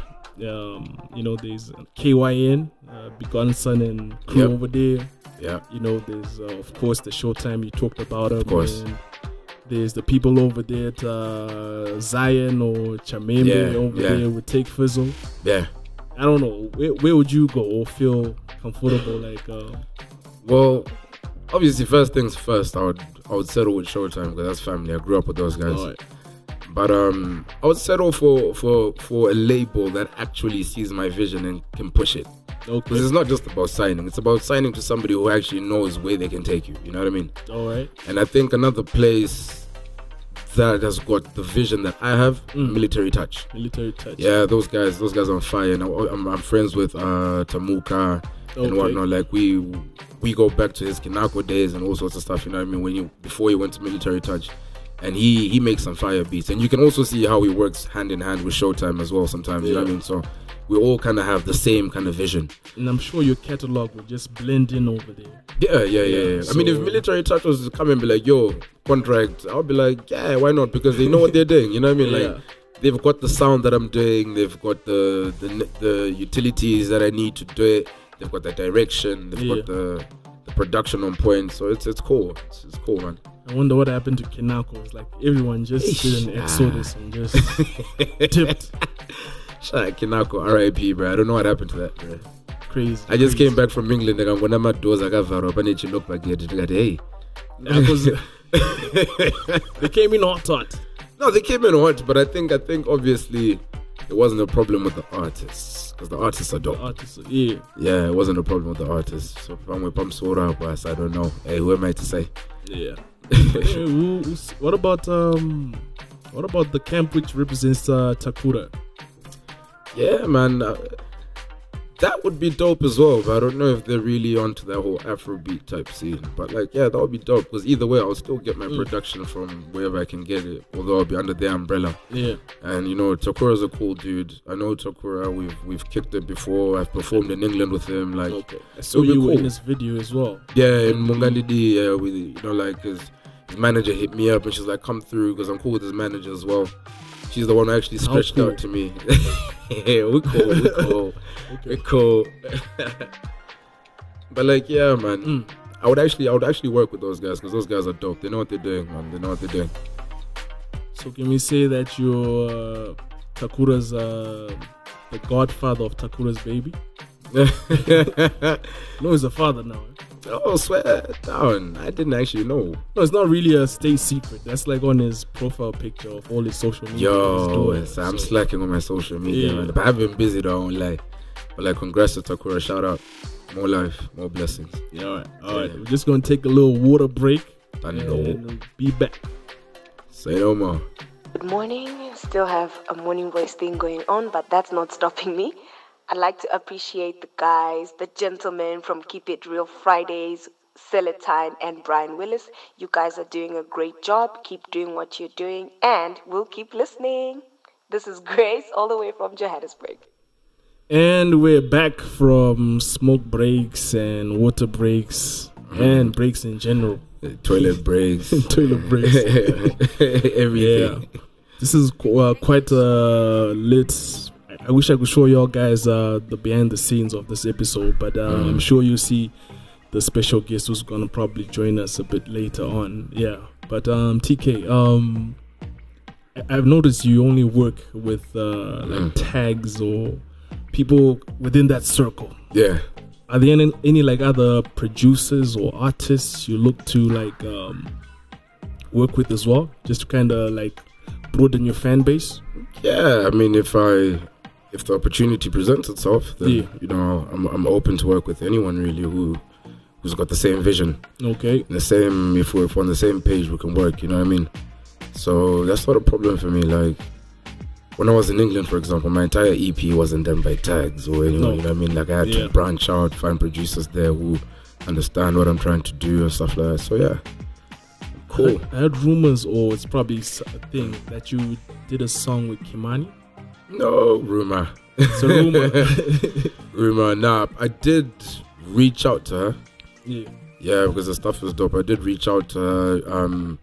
Speaker 7: Um, you know, there's K Y N, uh, Begun Son and crew
Speaker 11: Yep.
Speaker 7: over there.
Speaker 11: Yeah.
Speaker 7: You know, there's uh, of course the Showtime you talked about.
Speaker 11: Of course.
Speaker 7: And there's the people over there at uh, Zion or Chameme
Speaker 11: Yeah,
Speaker 7: over
Speaker 11: yeah.
Speaker 7: there with Take Fizzle.
Speaker 11: Yeah.
Speaker 7: I don't know. Where, where would you go or feel comfortable? Like, uh,
Speaker 11: Well, obviously, first things first, I would I would settle with Showtime because that's family. I grew up with those guys.
Speaker 7: Alright.
Speaker 11: But um, I would settle for, for, for a label that actually sees my vision and can push it.
Speaker 7: Okay.
Speaker 11: Because it's not just about signing. It's about signing to somebody who actually knows where they can take you. You know what I mean?
Speaker 7: All right.
Speaker 11: And I think another place that has got the vision that I have,
Speaker 7: Mm.
Speaker 11: Military Touch.
Speaker 7: Military Touch.
Speaker 11: Yeah, those guys, those guys are on fire. And I'm, I'm friends with uh, Tamuka and
Speaker 7: Okay.
Speaker 11: whatnot. Like we we go back to his Kinako days and all sorts of stuff. You know what I mean? When you before he went to Military Touch, and he he makes some fire beats. And you can also see how he works hand in hand with Showtime as well. Sometimes, you know what I
Speaker 7: Yeah.
Speaker 11: mean? So we all kind of have the same kind of vision.
Speaker 7: And I'm sure your catalog would just blend in over there.
Speaker 11: Yeah, yeah, yeah.
Speaker 7: Yeah,
Speaker 11: yeah. I mean, if
Speaker 7: so-
Speaker 11: Military Touch was to come and be like, yo, contract, I'll be like, yeah, why not? Because they know what they're doing. You know what I mean? Like,
Speaker 7: Yeah.
Speaker 11: they've got the sound that I'm doing. They've got the the, the utilities that I need to do it. They've got the direction. They've
Speaker 7: Yeah.
Speaker 11: got the, the production on point. So it's it's cool. It's, it's cool, man.
Speaker 7: I wonder what happened to Kinako. It's like everyone just did an
Speaker 11: Ah.
Speaker 7: exodus and just tipped.
Speaker 11: Shout out Kinako, R I P, bro. I don't know what happened to that, bro.
Speaker 7: Crazy.
Speaker 11: I just
Speaker 7: crazy.
Speaker 11: came back from England. Like, I'm going to my doors. I got Varo. I need to look back here. Hey.
Speaker 7: Nah, 'cause they came in hot, hot.
Speaker 11: No, they came in hot, but I think I think obviously it wasn't a problem with the artists because the artists are dope.
Speaker 7: Artists, yeah.
Speaker 11: Yeah, it wasn't a problem with the artists. So if I'm with Pamsura, boss, I don't know. Hey, who am I to say?
Speaker 7: Yeah. Hey, who- who's- what about um, what about the camp which represents uh, Takura?
Speaker 11: Yeah, man. Uh, That would be dope as well, but I don't know if they're really onto that whole Afrobeat type scene. But like, yeah, that would be dope because either way, I'll still get my mm. production from wherever I can get it, although I'll be under their umbrella.
Speaker 7: Yeah.
Speaker 11: And you know, Takura's a cool dude. I know Takura. We've we've kicked it before. I've performed in England with him. Like,
Speaker 7: okay. I saw you cool. in this video as well.
Speaker 11: Yeah, in Mungandidi. Yeah, we you know like his, his manager hit me up and she's like, come through because I'm cool with his manager as well. She's the one who actually stretched cool. out to me. Yeah, we're cool, we're cool. Okay. We're cool. But like, yeah, man. Mm. I would actually I would actually work with those guys because those guys are dope. They know what they're doing, man. They know what they're doing.
Speaker 7: So can we say that you're uh, Takura's uh, the godfather of Takura's baby? No, he's a father now.
Speaker 11: Oh, swear down. I didn't actually know.
Speaker 7: No, it's not really a state secret. That's like on his profile picture of all his social media.
Speaker 11: Yo, yes, I'm so. slacking on my social media, yeah. man. But I've been busy though, I won't lie. But like, congrats to Takura. Shout out. More life, more blessings.
Speaker 7: Yeah, all right. All right. Yeah. We're just going to take a little water break. And we'll be back.
Speaker 11: Say no more.
Speaker 12: Good morning. Still have a morning voice thing going on, but that's not stopping me. I'd like to appreciate the guys, the gentlemen from Keep It Real Fridays, Celatine and Brian Willis. You guys are doing a great job. Keep doing what you're doing, and we'll keep listening. This is Grace, all the way from Johannesburg.
Speaker 7: And we're back from smoke breaks and water breaks mm. and breaks in general.
Speaker 11: Toilet breaks.
Speaker 7: Toilet breaks.
Speaker 11: Everything.
Speaker 7: Yeah. This is uh, quite a lit... I wish I could show y'all guys uh, the behind the scenes of this episode, but uh, mm. I'm sure you'll see the special guest who's gonna probably join us a bit later on. Yeah, but um, T K, um, I've noticed you only work with uh, like mm. tags or people within that circle.
Speaker 11: Yeah.
Speaker 7: Are there any, any like other producers or artists you look to like um, work with as well, just to kind of like broaden your fan base?
Speaker 11: Yeah, I mean, if I. If the opportunity presents itself, then, yeah. you know, I'm I'm open to work with anyone really who who's got the same vision.
Speaker 7: Okay.
Speaker 11: The same, if we're, if we're on the same page, we can work. You know what I mean? So that's not a problem for me. Like when I was in England, for example, my entire E P wasn't done by tags or anyone. No. You know what I mean? Like I had yeah. to branch out, find producers there who understand what I'm trying to do and stuff like that. So yeah, cool.
Speaker 7: I, I heard rumors, or it's probably a thing, that you did a song with Kimani.
Speaker 11: No, rumor.
Speaker 7: It's a rumor.
Speaker 11: Rumor. Nah, I did reach out to her.
Speaker 7: Yeah.
Speaker 11: Yeah, because the stuff was dope. I did reach out to her. Um,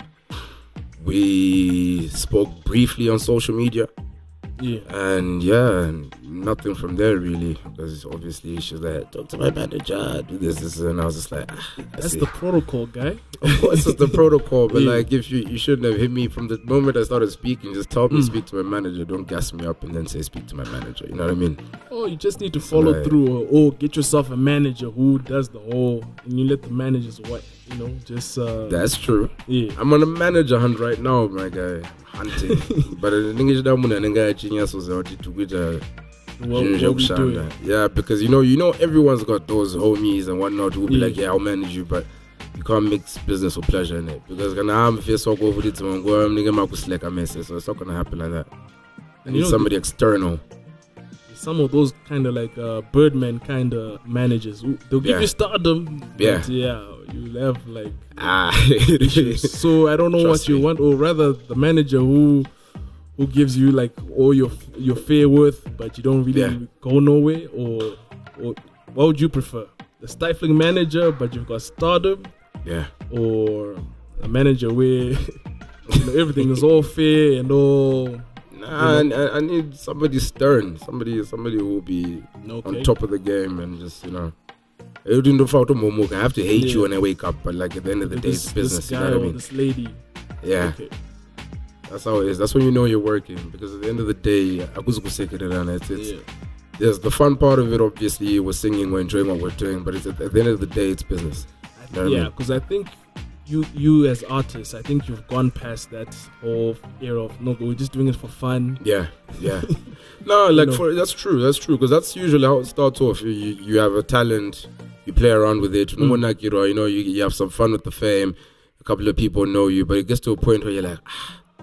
Speaker 11: we spoke briefly on social media.
Speaker 7: Yeah.
Speaker 11: And yeah, nothing from there really. Because obviously she's like, talk to my manager, do this, this, and I was just like, ah,
Speaker 7: that's the protocol, guy.
Speaker 11: Of course it's the protocol, but yeah. like if you you shouldn't have hit me from the moment I started speaking. Just tell me mm. speak to my manager. Don't gas me up and then say speak to my manager. You know what I mean?
Speaker 7: Oh, you just need to follow like, through, or, or get yourself a manager who does the whole, and you let the managers what you know just. Uh,
Speaker 11: that's true.
Speaker 7: Yeah,
Speaker 11: I'm on a manager hunt right now, my guy. Hunting, but the thing is that I'm gonna genius was out to get a. Yeah, because you know, you know, everyone's got those homies and whatnot who will be yeah. like, yeah, I'll manage you, but you can't mix business with pleasure in it because when I'm face walk over it, I'm going slack a message, so it's not gonna happen like that. I need somebody external.
Speaker 7: Some of those kind of like uh, Birdman kind of managers, they'll give yeah. you stardom.
Speaker 11: Yeah,
Speaker 7: but yeah, you'll have like
Speaker 11: ah.
Speaker 7: issues. So I don't know Trust what you me. want, or rather, the manager who who gives you like all your your fair worth, but you don't really yeah. go nowhere, or or what would you prefer? The stifling manager, but you've got stardom,
Speaker 11: yeah,
Speaker 7: or a manager where you know, everything is all fair and all.
Speaker 11: Nah, you know? I, I need somebody stern, somebody somebody who will be okay. on top of the game and just, you know. I have to hate yeah. you when I wake up, but like at the end of the this, day, it's business.
Speaker 7: This guy
Speaker 11: you know what I mean?
Speaker 7: This lady.
Speaker 11: Yeah. Okay. That's how it is. That's when you know you're working, because at the end of the day, it's, it's, yeah. there's the fun part of it. Obviously, we're singing, we're enjoying what we're doing, but it's at the end of the day, it's business.
Speaker 7: You know yeah, because I, mean? I think. You, you as artists, I think you've gone past that whole era of no, we're just doing it for fun.
Speaker 11: Yeah, yeah. no, like you know. for that's true, that's true, because that's usually how it starts off. You, you have a talent, you play around with it. Mm. You know, you, you have some fun with the fame. A couple of people know you, but it gets to a point where you're like, ah,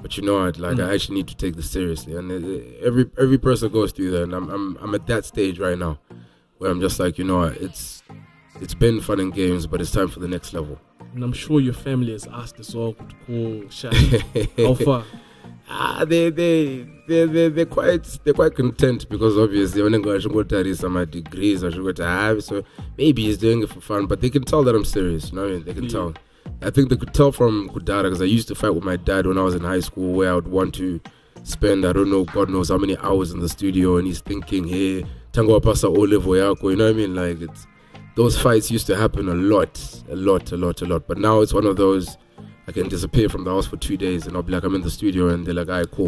Speaker 11: But you know what? Like
Speaker 7: Mm.
Speaker 11: I actually need to take this seriously, and uh, every every person goes through that, and I'm I'm I'm at that stage right now, where I'm just like, you know what? It's it's been fun and games, but it's time for the next level.
Speaker 7: And I'm sure your family has asked us all to call Shani. How far?
Speaker 11: Ah, they they they they they're quite they're quite content because obviously when I go to go some degrees I should go to have, so maybe he's doing it for fun, but they can tell that I'm serious. You know what I mean? They can
Speaker 7: Yeah.
Speaker 11: tell. I think they could tell from Kudara because I used to fight with my dad when I was in high school, where I would want to spend I don't know God knows how many hours in the studio, and he's thinking, hey, tango pasa olive yako. You know what I mean? Like it's those fights used to happen a lot, a lot, a lot, a lot. But now it's one of those. I can disappear from the house for two days and I'll be like, I'm in the studio, and they're like, alright, cool.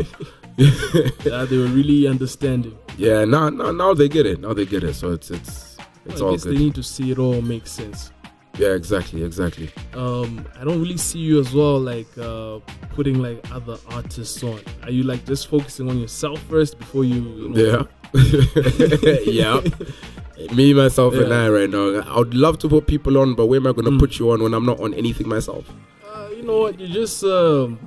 Speaker 7: Yeah, they were really understanding.
Speaker 11: Yeah, now, now, now they get it. Now they get it. So it's it's it's
Speaker 7: I
Speaker 11: all
Speaker 7: guess
Speaker 11: good.
Speaker 7: they need to see it all make sense.
Speaker 11: Yeah, exactly, exactly.
Speaker 7: Um, I don't really see you as well, like uh, putting like other artists on. Are you like just focusing on yourself first before you? you know,
Speaker 11: Yeah, yeah. Me, myself, and
Speaker 7: Yeah.
Speaker 11: I right now. I would love to put people on, but where am I going to
Speaker 7: Mm.
Speaker 11: put you on when I'm not on anything myself?
Speaker 7: Uh, you know what? You just um,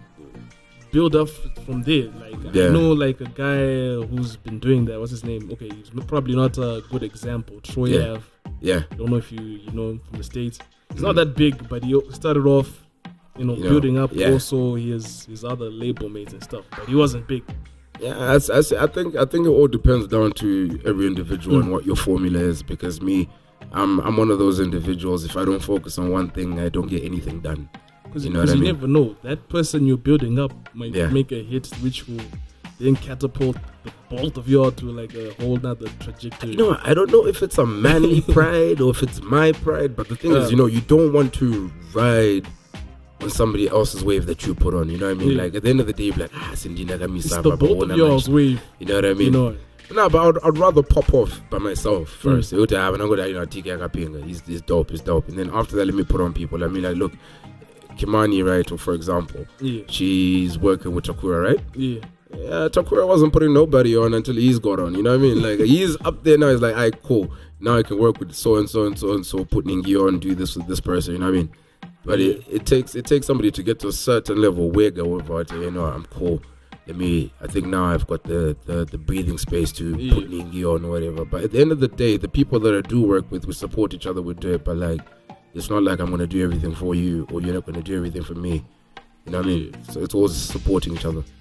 Speaker 7: build up from there. Like
Speaker 11: Yeah.
Speaker 7: I know, like a guy who's been doing that. What's his name? Okay, he's probably not a good example. Troy
Speaker 11: Yeah.
Speaker 7: Ave.
Speaker 11: Yeah.
Speaker 7: I don't know if you you know him from the States. He's not that big, but he started off, you know,
Speaker 11: You know,
Speaker 7: building up.
Speaker 11: yeah.
Speaker 7: Also, his his other label mates and stuff, but he wasn't big.
Speaker 11: Yeah, I, I, I think I think it all depends down to every individual
Speaker 7: Mm.
Speaker 11: and what your formula is. Because me, I'm I'm one of those individuals. If I don't focus on one thing, I don't get anything done.
Speaker 7: Because
Speaker 11: You
Speaker 7: you,
Speaker 11: know what I
Speaker 7: you
Speaker 11: mean?
Speaker 7: never know. That person you're building up might
Speaker 11: Yeah.
Speaker 7: make a hit which will then catapult the both of you to like a whole nother trajectory.
Speaker 11: No, I don't know if it's a manly pride or if it's my pride, but the thing
Speaker 7: Yeah.
Speaker 11: is, you know, you don't want to ride on somebody else's wave that you put on. You know what I mean?
Speaker 7: Yeah.
Speaker 11: Like at the end of the day, you're like, ah, Sindina got me
Speaker 7: It's
Speaker 11: Saba,
Speaker 7: the
Speaker 11: but
Speaker 7: both
Speaker 11: when
Speaker 7: of
Speaker 11: I'm
Speaker 7: yours
Speaker 11: like-
Speaker 7: wave.
Speaker 11: You know what I mean?
Speaker 7: You know.
Speaker 11: No, but I'd, I'd rather pop off by myself first.
Speaker 7: Mm.
Speaker 11: Mm. I'm gonna, you know, T K Akapinga. He's, he's dope, he's dope. And then after that, let me put on people. I mean, like, look, Kimani, right, or for example,
Speaker 7: Yeah.
Speaker 11: she's working with Takura, right?
Speaker 7: Yeah.
Speaker 11: Yeah, Takura wasn't putting nobody on until he's got on. You know what I mean? Like, he's up there now. He's like, alright, cool. Now I can work with so and so and so and so, put Ningi on, do this with this person. You know what I mean? But it, it takes it takes somebody to get to a certain level where go over to, you know, I'm cool. Let me. I think now I've got the, the, the breathing space to
Speaker 7: Yeah.
Speaker 11: put Ningi on or whatever. But at the end of the day, the people that I do work with, we support each other, we do it. But like, it's not like I'm gonna do everything for you or you're not gonna do everything for me. You know what I mean? So it's always supporting each other.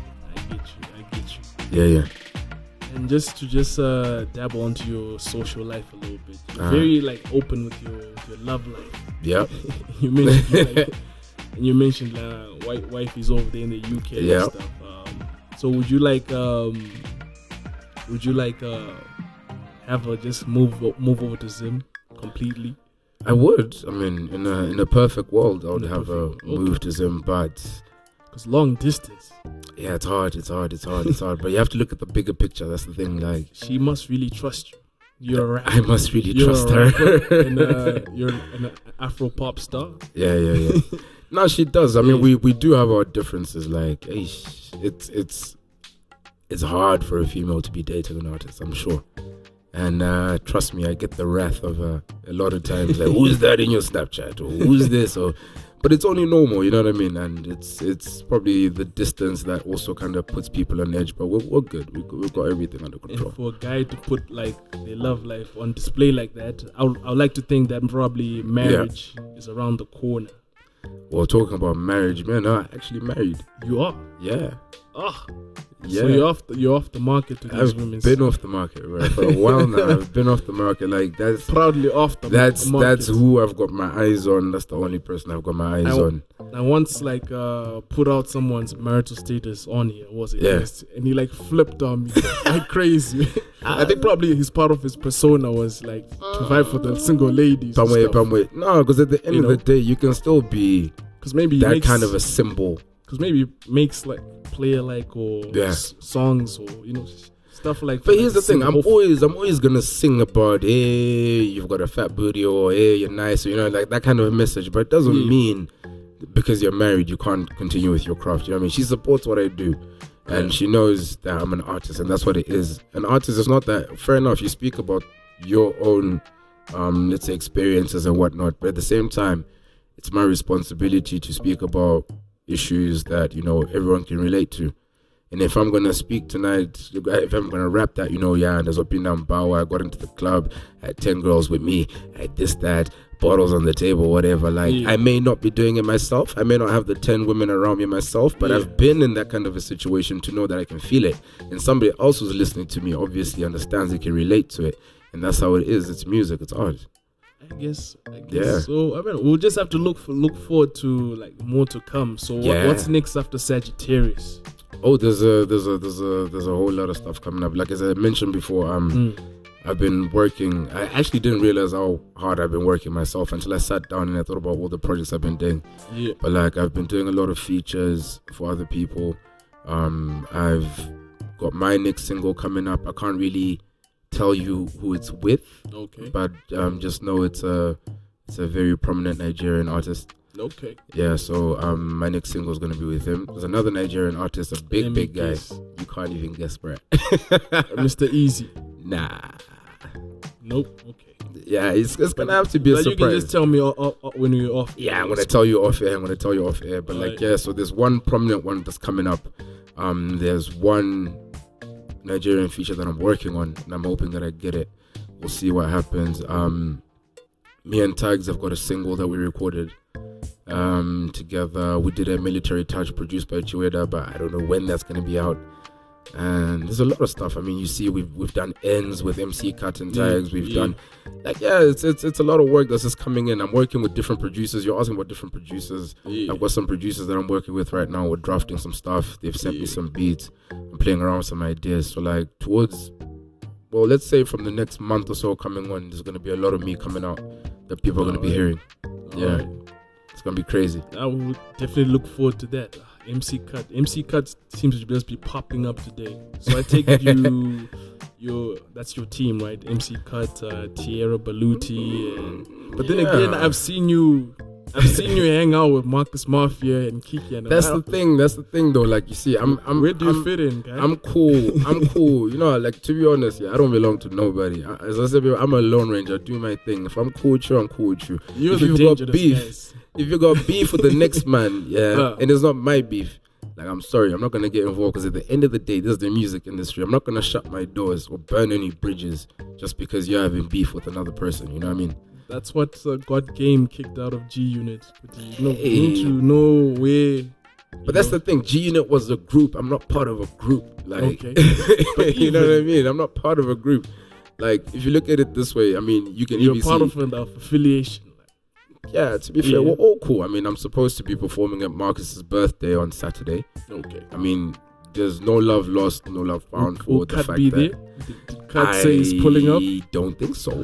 Speaker 7: I get you. I get you.
Speaker 11: Yeah, yeah.
Speaker 7: And just to just uh, dabble onto your social life a little bit, you're
Speaker 11: Uh-huh.
Speaker 7: very like open with your, with your love life.
Speaker 11: Yep.
Speaker 7: you mentioned like, and you mentioned uh, white wife is over there in the U K
Speaker 11: Yeah.
Speaker 7: and stuff. Um, so would you like um, would you like uh, have her just move o- move over to Zim completely?
Speaker 11: I would. I mean, in a in a perfect world, I would
Speaker 7: In a
Speaker 11: have a
Speaker 7: perfect world.
Speaker 11: move to Zim, but
Speaker 7: Because long distance,
Speaker 11: yeah, it's hard. It's hard. It's hard. It's hard. But you have to look at the bigger picture. That's the thing. Like,
Speaker 7: she must really trust you. You're a rapper.
Speaker 11: I must really
Speaker 7: You're
Speaker 11: trust
Speaker 7: a
Speaker 11: her.
Speaker 7: rapper and, uh, you're an Afro pop star.
Speaker 11: yeah, yeah, yeah. No, she does. I mean, we, we do have our differences. Like, eish, it's it's it's hard for a female to be dating an artist, I'm sure. And uh, trust me, I get the wrath of uh, a lot of times. Like, who's that in your Snapchat? Or who's this? Or, but it's only normal, you know what I mean? And it's it's probably the distance that also kind of puts people on edge. But we're, we're good. We, we've got everything under control.
Speaker 7: And for a guy to put like their love life on display like that, I would, I would like to think that probably marriage is around the corner.
Speaker 11: Well, talking about marriage, man, I'm actually married.
Speaker 7: You are?
Speaker 11: Yeah.
Speaker 7: Oh.
Speaker 11: Yeah.
Speaker 7: So you're off the, you're off the market to these
Speaker 11: I've
Speaker 7: women.
Speaker 11: been off the market, right? For a while now, I've been off the market. Like, that's
Speaker 7: proudly off the
Speaker 11: that's
Speaker 7: market.
Speaker 11: that's who I've got my eyes on. That's the only person I've got my eyes
Speaker 7: I,
Speaker 11: on.
Speaker 7: I once like uh, put out someone's marital status on here, was it?
Speaker 11: Yeah.
Speaker 7: Yes. And he like flipped on me like crazy. I think probably his part of his persona was like to fight for the single ladies. and
Speaker 11: Pamwe,
Speaker 7: stuff.
Speaker 11: Pamwe. No, because at the end
Speaker 7: You
Speaker 11: of
Speaker 7: know?
Speaker 11: the day, you can still be
Speaker 7: Because maybe he
Speaker 11: that
Speaker 7: makes,
Speaker 11: kind of a symbol.
Speaker 7: Because maybe it makes like player like or
Speaker 11: Yeah.
Speaker 7: s- songs or you know s- stuff like.
Speaker 11: But
Speaker 7: like
Speaker 11: here's the thing: I'm
Speaker 7: single-
Speaker 11: always, I'm always gonna sing about, hey, you've got a fat booty, or hey, you're nice, or, you know, like that kind of a message. But it doesn't
Speaker 7: Yeah.
Speaker 11: mean because you're married you can't continue with your craft. You know what I mean? She supports what I do, and she knows that I'm an artist, and that's what it is. An artist is not that. Fair enough, you speak about your own, um, let's say, experiences and whatnot, but at the same time, it's my responsibility to speak about, issues that, you know, everyone can relate to. And if I'm gonna speak tonight, if I'm gonna rap that, you know, yeah, there's Opinam Power, I got into the club, I had ten girls with me, I had this, that, bottles on the table, whatever. Like, yeah. I may not be doing it myself, I may not have the ten women around me myself, but yeah. I've been in that kind of a situation to know that I can feel it. And somebody else who's listening to me obviously understands, they can relate to it. And that's how it is. It's music, it's art.
Speaker 7: I guess, I guess.
Speaker 11: Yeah.
Speaker 7: So I mean, we'll just have to look for, look forward to like more to come. So what,
Speaker 11: Yeah.
Speaker 7: what's next after Sagittarius?
Speaker 11: Oh, there's a there's a there's a there's a whole lot of stuff coming up. Like as I mentioned before, um,
Speaker 7: Mm.
Speaker 11: I've been working. I actually didn't realize how hard I've been working myself until I sat down and I thought about all the projects I've been doing.
Speaker 7: Yeah.
Speaker 11: But like I've been doing a lot of features for other people. Um, I've got my next single coming up. I can't really tell you who it's with.
Speaker 7: Okay.
Speaker 11: But um, just know it's a it's a very prominent Nigerian artist.
Speaker 7: Okay.
Speaker 11: Yeah, so um, my next single is going to be with him. There's another Nigerian artist, a big,
Speaker 7: Let me
Speaker 11: big guy.
Speaker 7: guess.
Speaker 11: You can't even guess, bro.
Speaker 7: Mister Easy.
Speaker 11: Nah.
Speaker 7: Nope. Okay.
Speaker 11: Yeah, it's, it's going to have to be a
Speaker 7: But you
Speaker 11: surprise.
Speaker 7: can just tell me o- o- o- when you're off.
Speaker 11: Yeah, I'm going to tell you off air. I'm going to tell you off air. But like,
Speaker 7: Alright.
Speaker 11: yeah, so there's one prominent one that's coming up. Um, There's one Nigerian feature that I'm working on, and I'm hoping that I get it. We'll see what happens. Um, me and Tags have got a single that we recorded um, together. We did a Military Touch produced by Chiweda, but I don't know when that's going to be out. And there's a lot of stuff. I mean, you see, we've we've done ends with M C Cut and Tags. We've
Speaker 7: Yeah.
Speaker 11: done, like, yeah, it's it's it's a lot of work that's just coming in. I'm working with different producers. You're asking about different producers.
Speaker 7: Yeah.
Speaker 11: I've got some producers that I'm working with right now. We're drafting some stuff. They've sent me some beats. I'm playing around with some ideas. So like towards, well, let's say from the next month or so coming on, there's gonna be a lot of me coming out that people are gonna be hearing. Yeah,
Speaker 7: Alright.
Speaker 11: it's gonna be crazy.
Speaker 7: I would definitely look forward to that. Ah, M C Cut. M C Cut seems to just be popping up today. So I take it you, your that's your team, right? M C Cut, uh, Tierra Baluti, and but then
Speaker 11: Yeah.
Speaker 7: again, I've seen you, I've seen you hang out with Marcus Mafia and Kiki. And
Speaker 11: That's
Speaker 7: I-
Speaker 11: the thing. That's the thing, though. Like you see, I'm. I'm
Speaker 7: Where do you
Speaker 11: I'm,
Speaker 7: fit in, guy?
Speaker 11: I'm cool. I'm cool. You know, like to be honest, yeah, I don't belong to nobody. I, as I said, I'm a lone ranger. I do my thing. If I'm cool with you, I'm cool with you.
Speaker 7: You're
Speaker 11: if
Speaker 7: the
Speaker 11: you've got
Speaker 7: dangerous
Speaker 11: beef,
Speaker 7: guys.
Speaker 11: if you got beef with the next man, yeah,
Speaker 7: Uh.
Speaker 11: and it's not my beef. Like I'm sorry, I'm not gonna get involved because at the end of the day, this is the music industry. I'm not gonna shut my doors or burn any bridges just because you're having beef with another person. You know what I mean?
Speaker 7: That's what uh, got Game kicked out of G Unit. But you know,
Speaker 11: Hey.
Speaker 7: you need to know where.
Speaker 11: But that's the thing. G Unit was a group. I'm not part of a group. Like,
Speaker 7: Okay.
Speaker 11: you know what I mean? I'm not part of a group. Like, if you look at it this way, I mean, you can
Speaker 7: You're
Speaker 11: even
Speaker 7: part
Speaker 11: see.
Speaker 7: of an of affiliation.
Speaker 11: Yeah, to be fair,
Speaker 7: Yeah.
Speaker 11: we're all cool. I mean, I'm supposed to be performing at Marcus's birthday on Saturday.
Speaker 7: Okay.
Speaker 11: I mean, there's no love lost, no love found
Speaker 7: Will-
Speaker 11: for
Speaker 7: will
Speaker 11: the
Speaker 7: Kat
Speaker 11: fact
Speaker 7: be
Speaker 11: that
Speaker 7: there? Did- did Kat say he's pulling up?
Speaker 11: I don't think so.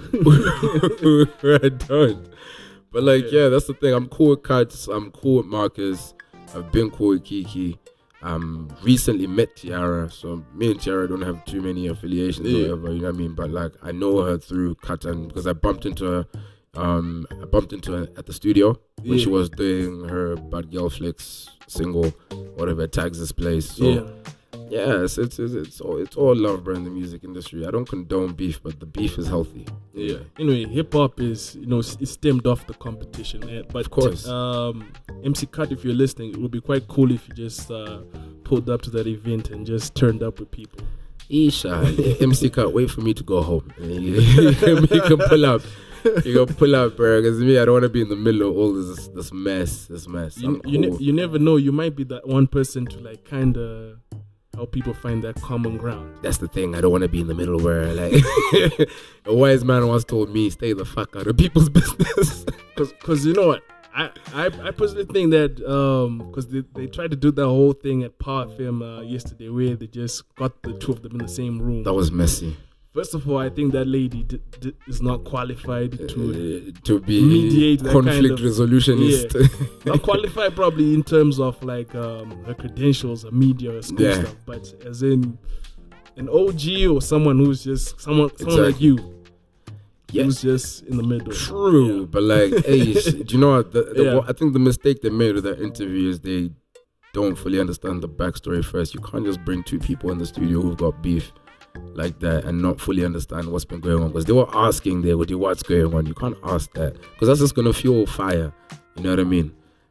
Speaker 11: I don't. But like, yeah. that's the thing. I'm cool with Katz. I'm cool with Marcus. I've been cool with Kiki. Um, recently met Tiara, so me and Tiara don't have too many affiliations
Speaker 7: Yeah.
Speaker 11: or whatever. You know what I mean? But like, I know her through Katan because I bumped into her. Um, I bumped into her at the studio when
Speaker 7: Yeah.
Speaker 11: she was doing her Bad Girl Flicks single, whatever, Tags This Place. So
Speaker 7: Yeah.
Speaker 11: yeah, it's it's it's, it's all it's all love, bro, in the music industry. I don't condone beef, but the beef is healthy.
Speaker 7: Yeah. Anyway, hip hop is, you know, it's stemmed off the competition, man. But
Speaker 11: Of course.
Speaker 7: um, M C Cut, if you're listening, it would be quite cool if you just uh, pulled up to that event and just turned up with people.
Speaker 11: Isha, M C can't wait for me to go home. You can, you can pull up. You can pull up, bro. Because me, I don't want to be in the middle of all this this mess. This mess.
Speaker 7: You,
Speaker 11: I'm
Speaker 7: you, ne-
Speaker 11: cool.
Speaker 7: you never know. You might be that one person to like kind of help people find that common ground.
Speaker 11: That's the thing. I don't want to be in the middle where like a wise man once told me, "Stay the fuck out of people's business."
Speaker 7: Because you know what, I, I I personally think that um because they, they tried to do that whole thing at Power F M uh, yesterday where they just got the two of them in the same room.
Speaker 11: That was messy.
Speaker 7: First of all, I think that lady d- d- is not qualified to
Speaker 11: Uh, to be
Speaker 7: mediate that
Speaker 11: conflict
Speaker 7: kind of,
Speaker 11: resolutionist.
Speaker 7: Yeah. Not qualified probably in terms of like um, her credentials or media or school
Speaker 11: Yeah.
Speaker 7: stuff, but as in an O G or someone who's just someone someone like
Speaker 11: Exactly.
Speaker 7: you.
Speaker 11: Yeah.
Speaker 7: Who's just in the middle.
Speaker 11: True, but like, hey, sh- do you know what? The, the,
Speaker 7: Yeah.
Speaker 11: I think the mistake they made with that interview is they don't fully understand the backstory first. You can't just bring two people in the studio who've got beef like that and not fully understand what's been going on. Because they were asking there, "What what's going on?" You can't ask that because that's just gonna fuel fire. You know what I mean?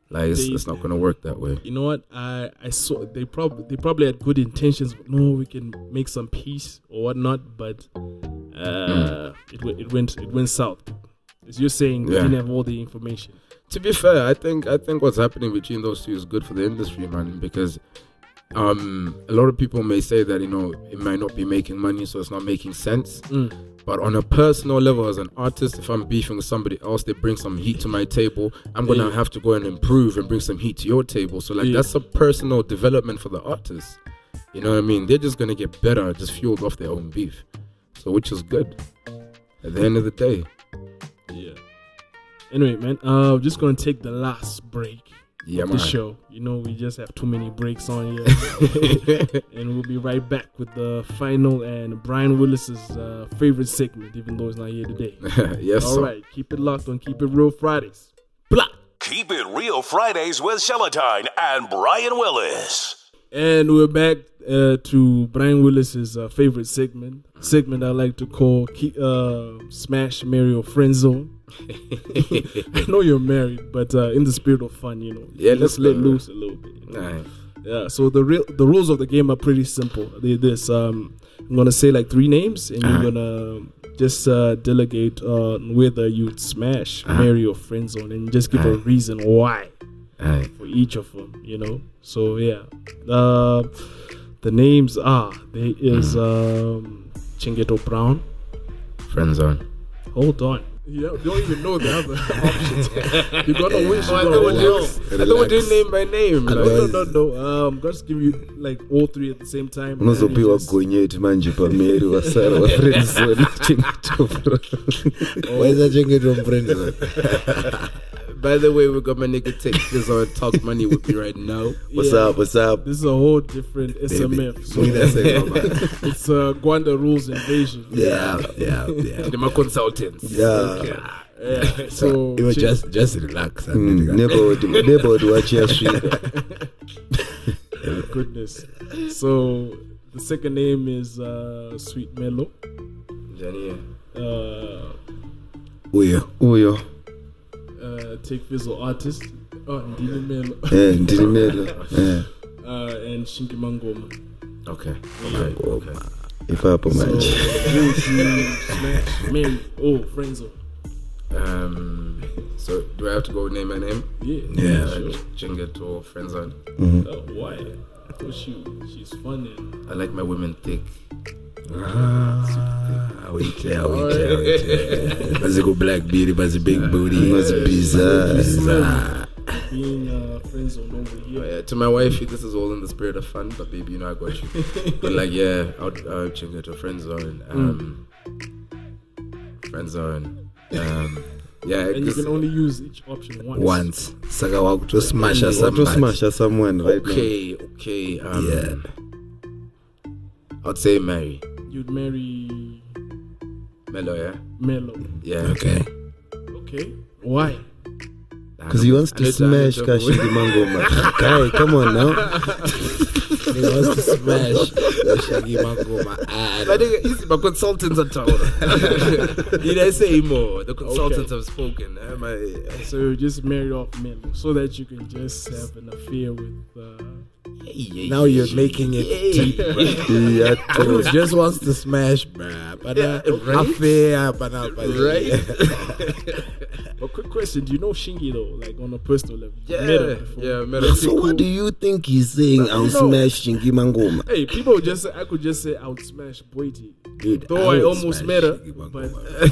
Speaker 11: Like it's,
Speaker 7: They-
Speaker 11: it's not gonna work that way.
Speaker 7: You know what? I I saw they probably they probably had good intentions. But no, we can make some peace or whatnot. But uh, it went it went it went south. As you're saying, we
Speaker 11: Yeah.
Speaker 7: didn't have all the information.
Speaker 11: To be fair, I think I think what's happening between those two is good for the industry, man, because um, a lot of people may say that, you know, it might not be making money, so it's not making sense.
Speaker 7: Mm.
Speaker 11: But on a personal level, as an artist, if I'm beefing with somebody else, they bring some heat to my table, I'm gonna
Speaker 7: Yeah.
Speaker 11: have to go and improve and bring some heat to your table. So like
Speaker 7: Yeah.
Speaker 11: that's a personal development for the artist. You know what I mean? They're just gonna get better, just fueled off their own beef. So which is good. At the end of the day.
Speaker 7: Yeah. Anyway, man, uh, just gonna take the last break
Speaker 11: Yeah,
Speaker 7: of the
Speaker 11: man.
Speaker 7: show. You know, we just have too many breaks on here, and we'll be right back with the final and Brian Willis's uh, favorite segment, even though he's not here today.
Speaker 11: Yes,
Speaker 7: All
Speaker 11: sir.
Speaker 7: right, keep it locked on Keep It Real Fridays.
Speaker 10: Keep It Real Fridays with Celatine and Brian Willis.
Speaker 7: And we're back uh, to Brian Willis's uh, favorite segment, segment I like to call Ke- uh, Smash, Marry, or Friend Zone. I know you're married, but uh, in the spirit of fun, you know,
Speaker 11: Yeah,
Speaker 7: let's
Speaker 11: let's
Speaker 7: let
Speaker 11: go.
Speaker 7: loose a little bit. You know?
Speaker 11: Nice.
Speaker 7: Yeah. So the real the rules of the game are pretty simple. They're this: um, I'm gonna say like three names, and
Speaker 11: Uh-huh.
Speaker 7: you're gonna just uh, delegate on whether you'd smash,
Speaker 11: Uh-huh.
Speaker 7: marry, or friend zone, and just give a
Speaker 11: Uh-huh.
Speaker 7: reason why
Speaker 11: Alright.
Speaker 7: for each of them. You know. So yeah, uh, the names are there is um, Chingeto Brown.
Speaker 11: Friend zone.
Speaker 7: Hold on. Yeah, you don't even know the other options. You gotta wish.
Speaker 11: Oh, I
Speaker 7: You
Speaker 11: thought we
Speaker 7: gotta
Speaker 11: did-
Speaker 7: wish.
Speaker 11: I thought we did name by name.
Speaker 7: No,
Speaker 11: like-
Speaker 7: no, no, no. Um, just give you like all three at the same time.
Speaker 13: unozopiwa gonyeti manje pameri wasara wafriendzone
Speaker 9: Waiza chengetwa mufriendzone.
Speaker 11: By the way, we got my nigga Tech is on Talk Money with me right now.
Speaker 13: What's up, what's up?
Speaker 7: This is a whole different S M F. So
Speaker 11: We that say, no, man.
Speaker 7: it's uh, Gwanda Rules Invasion.
Speaker 13: Yeah, yeah, yeah.
Speaker 11: My consultants.
Speaker 13: Yeah.
Speaker 11: Okay.
Speaker 7: Yeah, so
Speaker 9: You were
Speaker 7: Chi-
Speaker 9: just just relax.
Speaker 13: Mm, neighborhood neighborhood watchia sweet.
Speaker 7: goodness. So the second name is uh, Sweet Mellow.
Speaker 11: Jenny.
Speaker 7: Uh,
Speaker 13: Uyo, uyo.
Speaker 7: uh, Take Fizzle Artist. Oh, Ndini Mellow.
Speaker 13: Eh, ndini melo. Eh.
Speaker 7: Uh, and Shinki Mangoma.
Speaker 11: Okay.
Speaker 7: Yeah.
Speaker 11: Okay. Okay.
Speaker 13: Ipapo
Speaker 7: So,
Speaker 13: manje.
Speaker 7: who would you smash, marry, oh, friend zone?
Speaker 11: Um. So do I have to go name my name?
Speaker 7: Yeah.
Speaker 13: Yeah.
Speaker 11: Uh, Chinget or friend zone.
Speaker 13: Mhm.
Speaker 7: Oh, why? I thought she, she's fun and
Speaker 11: I like my women thick.
Speaker 9: Ah, wait there, wait there, wait there. Bazi go black beauty, bazi big booty, bazi bizarre.
Speaker 7: being uh, friend zone over here.
Speaker 11: Oh, yeah. To my wife, this is all in the spirit of fun, but baby, you know I got you. But like, yeah, I'll, I'll Chinget or friend zone. Um. Friend zone. Um. Yeah.
Speaker 7: And you
Speaker 11: 'cause-
Speaker 7: can only use each option once.
Speaker 9: Once. Saka wakuto smasha
Speaker 13: Want to
Speaker 9: somebody.
Speaker 13: smash someone right now.
Speaker 11: Okay. Okay. Um,
Speaker 9: Yeah.
Speaker 11: I'd say marry.
Speaker 7: You'd marry
Speaker 11: Mellow, yeah?
Speaker 7: Mellow.
Speaker 11: Yeah.
Speaker 9: Okay.
Speaker 7: Okay. Why?
Speaker 13: Because he wants
Speaker 11: I
Speaker 13: to
Speaker 11: need to- I need
Speaker 13: smash
Speaker 11: to-
Speaker 13: Kashidi Mangoma. Guy, come on now.
Speaker 9: He wants to smash the Shaggy Mangoma.
Speaker 11: But nigga, easy, my consultants are told. Did I say more? The consultants have spoken. Am I?
Speaker 7: So you just marry off Mellow so that you can just have an affair with. Uh,
Speaker 9: Now you're making it deep, bruh.
Speaker 13: Yeah,
Speaker 9: He just wants to smash, bruh. But uh,
Speaker 11: right?
Speaker 9: affair, but uh, but-
Speaker 7: But quick question: do you know Shingi though, like on a personal level? You
Speaker 11: Yeah,
Speaker 7: met her before.
Speaker 11: yeah, met her.
Speaker 13: So what do you think he's saying? I'll
Speaker 7: You know-
Speaker 13: smash Shingi Mangoma.
Speaker 7: Hey, people just say, I could just say I would smash Boiti.
Speaker 9: Dude,
Speaker 7: Though I,
Speaker 9: would
Speaker 7: almost
Speaker 9: smash
Speaker 7: met her,
Speaker 9: Shaggy
Speaker 7: but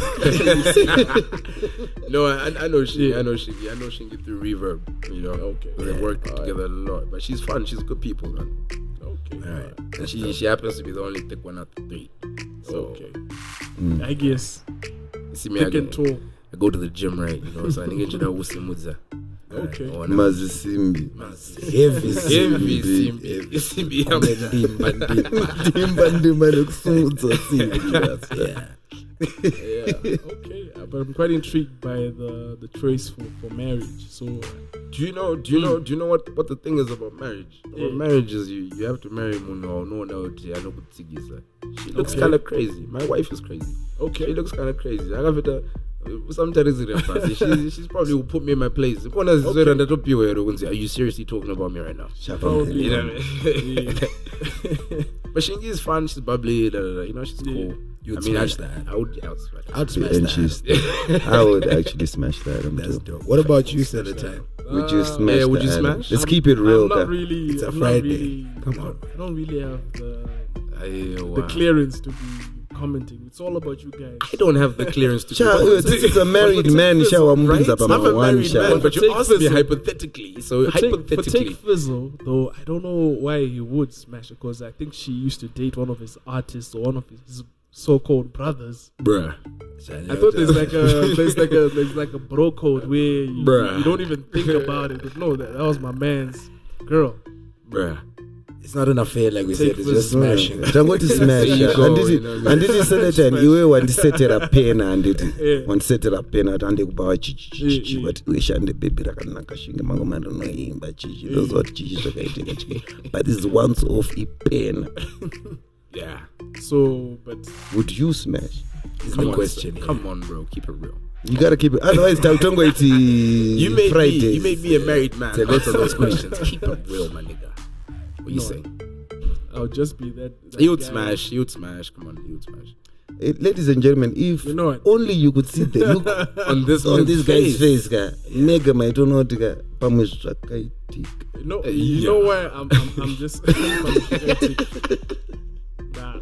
Speaker 11: No, I, I know Shingy. I know Shingy. I know Shingy through Reverb. You know,
Speaker 7: Okay.
Speaker 11: we
Speaker 9: Yeah,
Speaker 11: worked together a lot. But she's fun. She's good people, man.
Speaker 7: okay,
Speaker 9: Alright.
Speaker 11: And she she happens to be the only thick one out the three. So
Speaker 7: okay. I guess
Speaker 11: you see me, I,
Speaker 7: thick and
Speaker 11: go-
Speaker 7: tall.
Speaker 11: I go to the gym, right? You know, so I get you know Usimudza.
Speaker 7: Okay.
Speaker 11: Oh, no.
Speaker 13: Mazisimbi.
Speaker 9: heavy,
Speaker 11: Heavy
Speaker 9: Simbi.
Speaker 11: Simbi. Simbi. I'm
Speaker 9: Ndimba, ndimba.
Speaker 13: Dimba dimba nokusudza simbi.
Speaker 9: Yeah.
Speaker 7: Yeah. Okay. Uh, But I'm quite intrigued by the the choice for, for marriage. So
Speaker 11: Do you know? Do you know? Do you know what, what the thing is about marriage? About
Speaker 7: Yeah.
Speaker 11: marriage is you, you have to marry Muno. No one out there. No good tigisa. She looks
Speaker 7: Okay.
Speaker 11: kind of crazy. My wife is crazy.
Speaker 7: okay.
Speaker 11: She looks kind of crazy. I have it. Uh, Sometimes it's she's, she's probably will put me in my place. Okay. Are you seriously talking about me right now?
Speaker 7: Probably.
Speaker 11: You know what I mean? But Shingy is fun. She's bubbly. Da, da, da, you know, she's
Speaker 14: Yeah.
Speaker 11: cool.
Speaker 14: You'd
Speaker 11: I mean,
Speaker 14: smash
Speaker 11: I,
Speaker 14: that.
Speaker 11: I would. I would smash.
Speaker 14: I'd smash
Speaker 13: And
Speaker 14: that.
Speaker 13: she's, I would actually smash that. I'm
Speaker 14: That's
Speaker 13: too.
Speaker 14: dope. What about you, Senator?
Speaker 13: Would you
Speaker 7: Uh,
Speaker 13: smash
Speaker 11: yeah, would you
Speaker 13: that?
Speaker 11: smash?
Speaker 13: Let's
Speaker 7: I'm-
Speaker 13: keep it real.
Speaker 7: I'm not
Speaker 13: guy.
Speaker 7: really.
Speaker 14: It's a
Speaker 7: I'm
Speaker 14: Friday.
Speaker 7: Not really,
Speaker 14: Come on.
Speaker 7: I don't really have the
Speaker 11: I,
Speaker 7: the
Speaker 11: wow.
Speaker 7: clearance to be commenting. It's all about you guys.
Speaker 11: I don't have the clearance to.
Speaker 13: Cha, uh, this is a married man. Shawa
Speaker 11: Right?
Speaker 13: mbuza pa
Speaker 11: I'm a
Speaker 13: one
Speaker 11: married
Speaker 13: sha.
Speaker 11: man, but you
Speaker 7: Take
Speaker 11: asked me
Speaker 7: Fizzle.
Speaker 11: hypothetically. So
Speaker 7: For take, for
Speaker 11: hypothetically,
Speaker 7: take Fizzle, though, I don't know why he would smash it, because I think she used to date one of his artists or one of his so-called brothers.
Speaker 11: bruh.
Speaker 7: I thought there's like a there's like a there's like a bro code where you,
Speaker 11: Bruh.
Speaker 7: you don't even think about it. But no, that, that was my man's girl.
Speaker 11: Bruh.
Speaker 14: It's not an affair like we
Speaker 7: Take
Speaker 14: said. It's just
Speaker 7: Fizzle.
Speaker 14: smashing.
Speaker 13: Tangoti smash.
Speaker 11: There you
Speaker 13: sha.
Speaker 11: go,
Speaker 13: Anditi
Speaker 11: you know what I mean?
Speaker 13: anditi Senator iwe wandisetera pena anditi.
Speaker 7: Yeah.
Speaker 13: Wandisetera pena ati ande kubawa chichi chichi
Speaker 7: Yeah,
Speaker 13: but uishande baby rakanaka shinge mango mando noimba chichi. Those what chichi zvakaitika chiki. But this once off ipena.
Speaker 11: Yeah.
Speaker 7: So, but
Speaker 13: Would you smash?
Speaker 14: It's
Speaker 11: Come
Speaker 14: the
Speaker 11: on,
Speaker 14: question.
Speaker 11: Come on, bro. Keep it real.
Speaker 13: You gotta keep it. Otherwise, Tautongo iti
Speaker 11: You made
Speaker 13: Fridays.
Speaker 11: me. You made me a married man.
Speaker 13: So
Speaker 11: To answer those questions. Keep it real, my nigga. What you
Speaker 7: No.
Speaker 11: saying?
Speaker 7: I'll just be that. that
Speaker 11: You would
Speaker 7: guy.
Speaker 11: smash. You would smash. Come on, you would smash.
Speaker 13: Eh, ladies and gentlemen, if
Speaker 7: You know what?
Speaker 13: only you could see the look
Speaker 11: On this
Speaker 13: on
Speaker 11: man's
Speaker 13: this guy's face, guy. Mega maitonoti pamwe zvakaitika.
Speaker 7: You know,
Speaker 11: Uh,
Speaker 7: you
Speaker 11: yeah.
Speaker 7: know why I'm, I'm, I'm just. nah.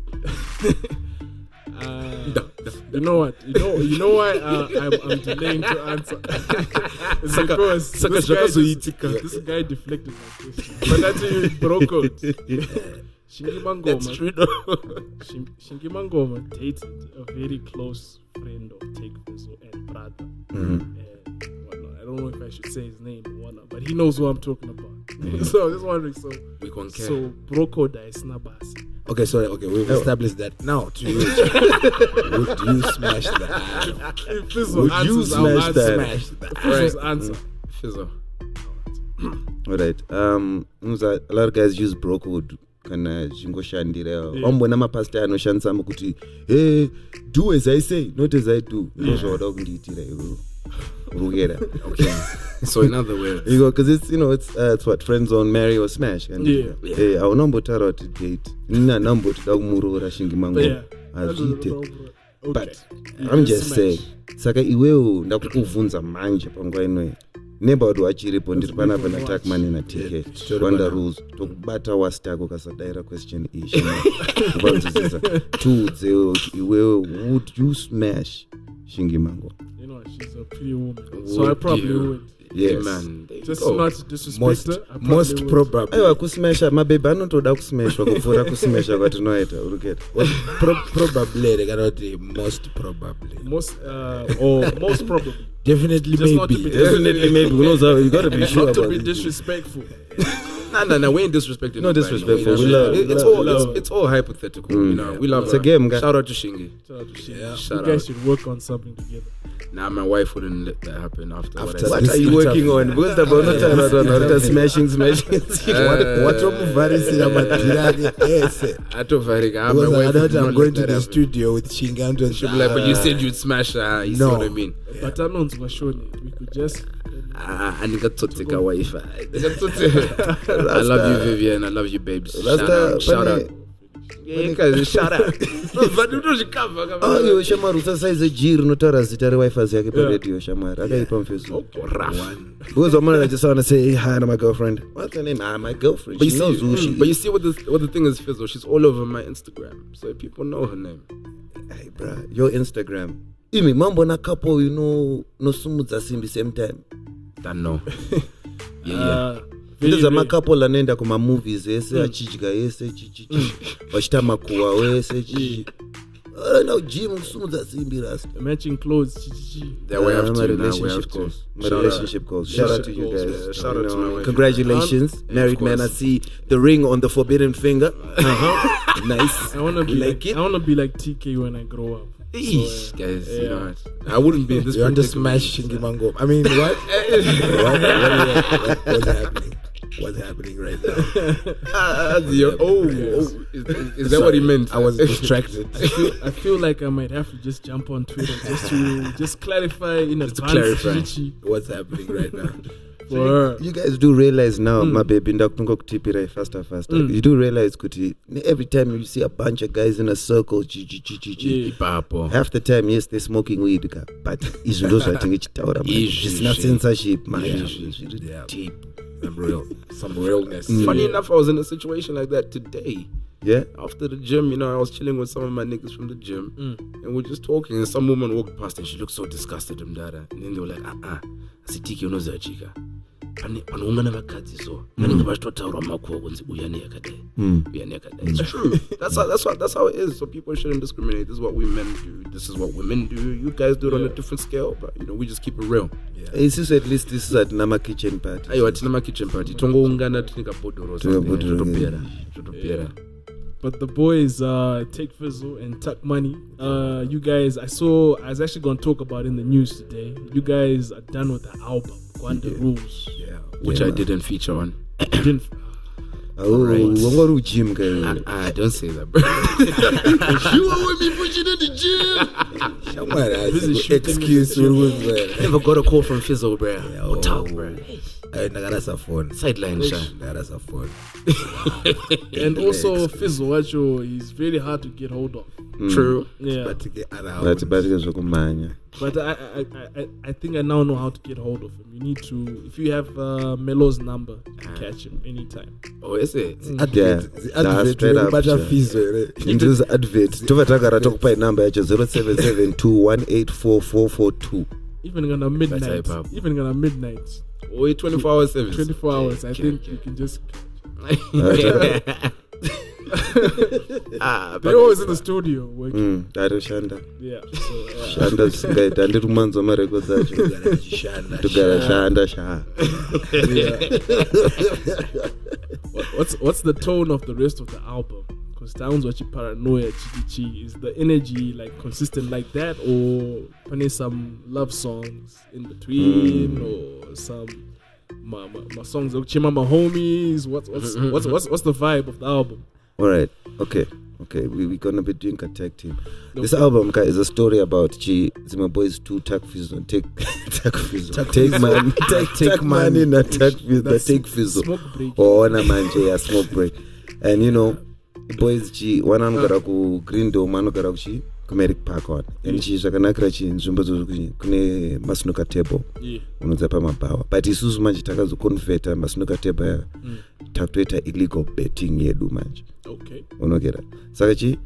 Speaker 7: uh, you know what? You know, you know why uh, I'm, I'm delaying to answer. It's
Speaker 11: Saka-
Speaker 7: because
Speaker 11: Saka
Speaker 7: this guy,
Speaker 11: Shaka
Speaker 7: this,
Speaker 11: Zoitika.
Speaker 7: this guy deflected my question. But that's you broke out. Shingi Mangoma.
Speaker 11: That's true.
Speaker 7: Shin- Shingi Mangoma dated a very close friend of Take Fizzle and brother.
Speaker 13: Mhm.
Speaker 7: And whatnot. I don't know if I should say his name or whatnot, but he knows who I'm talking about. So I was just wondering. So
Speaker 11: We can't care.
Speaker 7: so Broko da is Nabas.
Speaker 14: Okay, sorry. Okay, we've
Speaker 13: Oh.
Speaker 14: established that. Now, to you, would you smash that?
Speaker 7: If Fizzle
Speaker 13: Would you
Speaker 7: answers, I'll
Speaker 13: smash
Speaker 7: answer.
Speaker 13: that?
Speaker 14: Smash that.
Speaker 7: Fizzle's
Speaker 11: Right.
Speaker 7: answer.
Speaker 11: Fizzle.
Speaker 13: All right. Um, unza- a lot of guys use bro code kana zvingoshandira.
Speaker 7: Yeah.
Speaker 13: Wambona mapasta anoshandisa mukuti, hey, do as I say, not as I do. Ndozvawada kundiitira iwewe. Urugera.
Speaker 11: Okay. So in other words,
Speaker 13: You go, because it's, you know, it's uh, it's what friend zone, marry or smash. And
Speaker 7: Yeah.
Speaker 13: hey, aunambotara kuti date. Nina nambotoda kumurora Shingi Mango.
Speaker 7: Yeah.
Speaker 13: Azviite.
Speaker 7: Okay.
Speaker 13: But
Speaker 7: You
Speaker 13: I'm
Speaker 7: can
Speaker 13: just
Speaker 7: smash.
Speaker 13: saying. Saka iwewe ndakukuvhunza manje panguva inoyi. Neighborhood wachiripo ndiri panapa naTakman naTK. Rwanda rules. Tokubata wasitako kasadaira question ishi. Kuvanzwisisa. Tuudze kuti iwewe would you smash Shingi Mango?
Speaker 7: You know, she's a pretty woman. So
Speaker 11: Would
Speaker 7: I probably
Speaker 11: you?
Speaker 7: would.
Speaker 13: Yes.
Speaker 11: man. There you
Speaker 7: Just
Speaker 11: go.
Speaker 7: not to disrespect
Speaker 14: Most,
Speaker 7: her. I probably
Speaker 14: most
Speaker 7: would.
Speaker 14: probably.
Speaker 13: Aiwa kusmasha mabebe anotoda kusmashwa kupfuura kusmasha kwatinoita uruketa.
Speaker 14: Pro- probably, they cannot say most probably.
Speaker 7: Most, uh, or most probably.
Speaker 14: Definitely,
Speaker 7: Just not to
Speaker 14: maybe.
Speaker 7: be
Speaker 13: Definitely, maybe. Who knows how- You gotta be sure
Speaker 7: Not to
Speaker 13: about
Speaker 7: be
Speaker 13: it.
Speaker 7: disrespectful.
Speaker 11: Nah, nah, nah. We ain't disrespecting.
Speaker 13: No
Speaker 11: nobody,
Speaker 13: disrespectful.
Speaker 11: no,
Speaker 13: We
Speaker 11: we
Speaker 13: love-
Speaker 11: It-
Speaker 13: we
Speaker 11: It's
Speaker 13: love-
Speaker 11: all.
Speaker 7: we
Speaker 11: It's,
Speaker 7: love-
Speaker 11: it's all hypothetical.
Speaker 13: Mm.
Speaker 11: You know, we love.
Speaker 13: It's a
Speaker 11: her.
Speaker 13: game, guy.
Speaker 11: Shout out to Shingi.
Speaker 7: Shout out to Shingi.
Speaker 14: Yeah.
Speaker 7: You
Speaker 11: Shout
Speaker 7: guys
Speaker 11: out.
Speaker 7: should work on something together.
Speaker 11: Nah, my wife wouldn't let that happen after,
Speaker 14: After
Speaker 11: what I
Speaker 14: that.
Speaker 11: said.
Speaker 13: What are you working on? Because the bonota not smashing, smashing.
Speaker 14: Watomuvharisira madhiri ake ese.
Speaker 11: Atovharika. Ah, my
Speaker 14: Because I
Speaker 11: wife
Speaker 14: thought
Speaker 11: would not
Speaker 14: I'm going
Speaker 11: let
Speaker 14: to
Speaker 11: that
Speaker 14: the
Speaker 11: happen.
Speaker 14: studio with Shinganto.
Speaker 11: She'll be like, but you said you'd smash her. You
Speaker 14: No.
Speaker 11: see what I mean?
Speaker 7: But I know it's Washoni. We could just.
Speaker 11: Ah, I ndikatsotseka wife. I love you, Vivian. I love you, babes.
Speaker 13: That's
Speaker 11: Shout
Speaker 13: the-
Speaker 11: out. Shout
Speaker 13: funny-
Speaker 11: out. Yeah, guys, shout out. But you know she come.
Speaker 13: Oh, yo, Shamar, usasaize G rinotaura zita rewifi yake
Speaker 7: Yeah.
Speaker 13: paredio Shamar. Akaipa mufacebook.
Speaker 11: Rough.
Speaker 13: Because I'm I just want to say hey, hi to my girlfriend. What's her name? Ah, my girlfriend.
Speaker 11: But you
Speaker 13: She
Speaker 11: see,
Speaker 13: knows who she
Speaker 11: mm, but you
Speaker 13: is.
Speaker 11: see what the what the thing is, Fizzle. She's all over my Instagram, so people know her name.
Speaker 13: Hey, bruh, your Instagram. Imi mambo na couple, you know, no sumudza simbi same time.
Speaker 11: That no. Yeah, yeah.
Speaker 7: Uh,
Speaker 13: Ndizo
Speaker 7: very,
Speaker 13: ma couple anaenda kuma movies ese achidya ese chichi vachita makuwa wese chichi. Ana gym kusumudza simbi rasta.
Speaker 7: matching clothes. chi, chi, chi.
Speaker 11: That we have
Speaker 13: Uh,
Speaker 11: to.
Speaker 13: my
Speaker 11: Now we
Speaker 13: relationship
Speaker 11: have to.
Speaker 13: goals. My
Speaker 11: Shout out.
Speaker 13: relationship goals. Shout out to you
Speaker 11: Relationship
Speaker 13: guys.
Speaker 11: goals, yeah. Shout
Speaker 13: You
Speaker 11: out to
Speaker 13: know,
Speaker 11: my wife.
Speaker 13: Congratulations,
Speaker 11: Um,
Speaker 13: married
Speaker 11: yeah, of
Speaker 13: man. I
Speaker 11: course.
Speaker 13: see the ring on the forbidden finger. Uh-huh. Nice.
Speaker 7: I wanna be
Speaker 13: Like
Speaker 7: like,
Speaker 13: it?
Speaker 7: I wanna be like T K when I grow up.
Speaker 11: Eesh, guys, you
Speaker 7: yeah.
Speaker 11: know what? I wouldn't be in this.
Speaker 14: You want to
Speaker 11: particular-
Speaker 14: smash Shingi Mango? I mean, what? what, what, what, what was happening? What's happening right now?
Speaker 11: Ah, the- oh, oh, is, is, is that what he meant?
Speaker 14: I was distracted.
Speaker 7: I feel, I feel like I might have to just jump on Twitter just to just clarify in
Speaker 14: Just to
Speaker 7: advance
Speaker 14: clarify
Speaker 7: Chichi,
Speaker 14: what's happening right now.
Speaker 7: for her.
Speaker 13: You guys do realize now,
Speaker 7: Mm.
Speaker 13: my baby, ndakutongokutipira faster, faster.
Speaker 7: Mm.
Speaker 13: You do realize, kuti, every time you see a bunch of guys in a circle, G, G, G, G, G,
Speaker 11: Ipapo.
Speaker 13: half the time, yes, they're smoking weed, ka, but izvi ndo zvatinenge tichitaura, man.
Speaker 11: Izvi,
Speaker 13: It's not
Speaker 11: izvi.
Speaker 13: censorship, man.
Speaker 11: Yeah.
Speaker 13: Zviri
Speaker 11: Yeah.
Speaker 13: deep.
Speaker 11: Some real, some realness.
Speaker 13: Mm.
Speaker 11: Funny enough, I was in a situation like that today.
Speaker 13: Yeah.
Speaker 11: After the gym, you know, I was chilling with some of my niggas from the gym,
Speaker 7: Mm.
Speaker 11: and we're just talking. And some woman walked past, and she looked so disgusted, and dada. And then they were like, "Ah, ah, asitiki unozachika." Pane panoungana vakadzi so vanenge vachitotaura makuwa kunzi uya neyakadai
Speaker 13: Mm.
Speaker 11: uya neyakadai. It's true. That's how, that's what that's how it is. So people shouldn't discriminate. This is what we men do. This is what women do. You guys do it on a different scale, but you know we just keep it real.
Speaker 13: Isisu at least this is at nama kitchen party.
Speaker 11: Aiwa tina ma kitchen party. Tongoungana tinika bodoro. Zvotopera. Zvotopera.
Speaker 7: But the boys, uh, Take Fizzle and Tuck Money, uh, you guys, I saw, I was actually going to talk about in the news today. You guys are done with the album, Gwanda yeah. Rules.
Speaker 11: Yeah. Which
Speaker 13: Yeah,
Speaker 11: I
Speaker 13: man.
Speaker 11: didn't feature on.
Speaker 7: Didn't.
Speaker 13: Oh, wangori gym guy.
Speaker 11: Ah, don't say that, bro.
Speaker 14: You want me pushing in the gym? Somewhere
Speaker 7: Busy
Speaker 14: has
Speaker 7: shooting
Speaker 14: excuse.
Speaker 7: in
Speaker 14: What
Speaker 11: Never got a call from Fizzle, bro.
Speaker 14: Oh.
Speaker 11: Talk, bro.
Speaker 14: I that's a phone.
Speaker 11: Sideline, sha.
Speaker 14: That's a phone.
Speaker 7: And also Fizzle, Wacho, he's very hard to get hold of.
Speaker 13: Mm.
Speaker 11: True.
Speaker 7: Yeah.
Speaker 14: But to get around.
Speaker 13: But but zvokumanya.
Speaker 7: But I, I, I, I, I think I now know how to get hold of him. You need to, if you have uh, Melo's number, you can catch him anytime.
Speaker 11: Oh, is it?
Speaker 7: Mm.
Speaker 14: Advert.
Speaker 13: Yeah.
Speaker 14: The
Speaker 13: Nah,
Speaker 14: advert.
Speaker 13: straight up,
Speaker 14: But
Speaker 13: sha.
Speaker 14: a fees.
Speaker 13: This advert. Tova takara tokupa number yacho zero seven seven two one eight four four four two.
Speaker 7: Even on a midnight,
Speaker 11: type up.
Speaker 7: even on a midnight,
Speaker 11: Oh, wait, twenty-four hour service.
Speaker 7: twenty-four hours, I
Speaker 11: Okay,
Speaker 7: think
Speaker 11: okay.
Speaker 7: you can just.
Speaker 11: Ah,
Speaker 7: They're always in the studio working.
Speaker 13: Mm, Shanda.
Speaker 7: Yeah. So, uh,
Speaker 13: Shanda singaita handiri kumanzwa marecords acho. Togara shanda sha.
Speaker 7: what- what's what's the tone of the rest of the album? Because Towns Wachi Paranoia Chichi, is the energy like consistent like that, or putting some love songs in between,
Speaker 13: Mm.
Speaker 7: or some my, my, my songs of Chima my homies? What's what's what's what's what's the vibe of the album?
Speaker 13: All right. Okay. Okay. We we gonna be doing a tag team.
Speaker 7: No.
Speaker 13: This album guy, is a story about Chi Zima Boys two Tag Fizzle. Take Tag Fizzle. Take man. Take take money na Tag Fizzle.
Speaker 7: That's
Speaker 13: Take Fizzle.
Speaker 7: smoke break.
Speaker 13: Or na manje ya smoke break. And you know, boys Chi one anogara ku Green Dome, anogara ku Chi Comeric Park on. And Chi zvakanakira Chi nzvimbo dzokuti kune masnooker table.
Speaker 7: Yeah.
Speaker 13: Unodza pamabawa. But isusu manje takazoconverta masnooker table ya
Speaker 7: Mm.
Speaker 13: takutoita illegal betting yedu manje.
Speaker 7: Okay.
Speaker 13: Unogera saka chi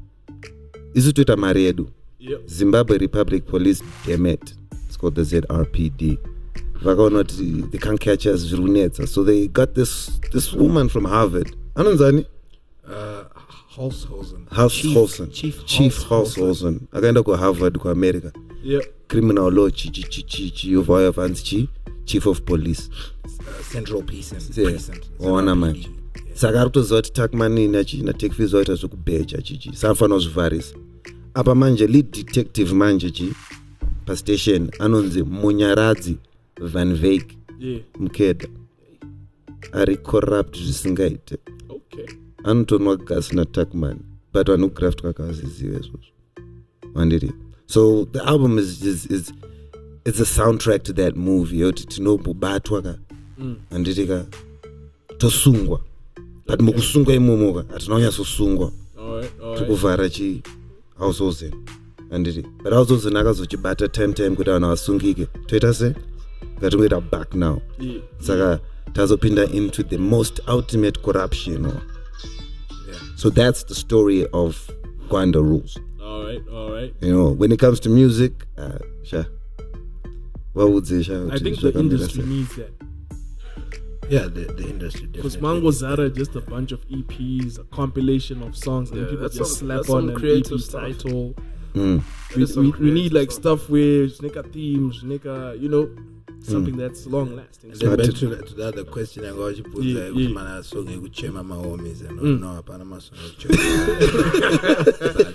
Speaker 13: isu toita mari yedu.
Speaker 7: Yep.
Speaker 13: Zimbabwe Republic Police Demet, it's called the Z R P D. Vakaona kuti they can't catch us zviri kunetsa, so they got this this woman from Harvard, anonzani
Speaker 14: Uh, Holzhausen.
Speaker 13: Holzhausen,
Speaker 14: Chief
Speaker 13: Chief
Speaker 14: Holzhausen.
Speaker 13: Holzhausen akaenda kuharvard kuamerica.
Speaker 7: Yep.
Speaker 13: Criminal law chi chi chi chi chi yovauya vanzi chi chief of police.
Speaker 14: Uh, Central Precinct.
Speaker 13: Yeah.
Speaker 14: Precinct.
Speaker 13: Waona manje saka ari kutoziva kuti takmanini achina tekfiz waita zvekubheja chichi saafanira kuzvivharisa apa manje lead detective manje chi pastation anonzi Munyaradzi Van Veek
Speaker 7: Yeah.
Speaker 13: Mukeda ari corrupt zvisingaite.
Speaker 7: Okay.
Speaker 13: Anotonwa gasi natakman but vanographt kakavaziziva izvozvo wandiri. So the album is, is, is it's a soundtrack to that movie yoti tinobobatwa ka
Speaker 7: Mm.
Speaker 13: handiti ka tosungwa but mukusungwa imomo ka hatina kunyatsosungwa
Speaker 7: Alright, alright.
Speaker 13: tikuvhara chi Holzhausen handiti but Holzhausen akazochibata time time kuti vanhu vasungike toita se ngatingoita back now.
Speaker 7: Yeah.
Speaker 13: Saka tazopinda into the most ultimate corruption. Or,
Speaker 14: Yeah.
Speaker 13: so that's the story of Gwanda Rules.
Speaker 7: Alright, alright.
Speaker 13: You know, when it comes to music, uh, sure. What would say? Sure,
Speaker 7: I think the industry needs that.
Speaker 14: Yeah, the, the industry
Speaker 7: Because
Speaker 14: definitely.
Speaker 7: Mango Zara just a bunch of E Ps, a compilation of songs, and
Speaker 11: Yeah,
Speaker 7: people
Speaker 11: that's
Speaker 7: just
Speaker 11: some-
Speaker 7: slap
Speaker 11: that's
Speaker 7: on
Speaker 11: some
Speaker 7: an E
Speaker 11: creative
Speaker 7: P
Speaker 11: stuff.
Speaker 7: title.
Speaker 13: Mm.
Speaker 7: We,
Speaker 11: That is some
Speaker 7: we, we need
Speaker 11: creative
Speaker 7: like
Speaker 11: stuff.
Speaker 7: stuff where Snika themes, Snika, you know, something that's long lasting.
Speaker 14: And then back to, the- to the other question, I'm going to put
Speaker 7: Yeah,
Speaker 14: like,
Speaker 7: yeah.
Speaker 14: man, I song you chema my homies and
Speaker 7: Mm.
Speaker 14: no, apana my song. Part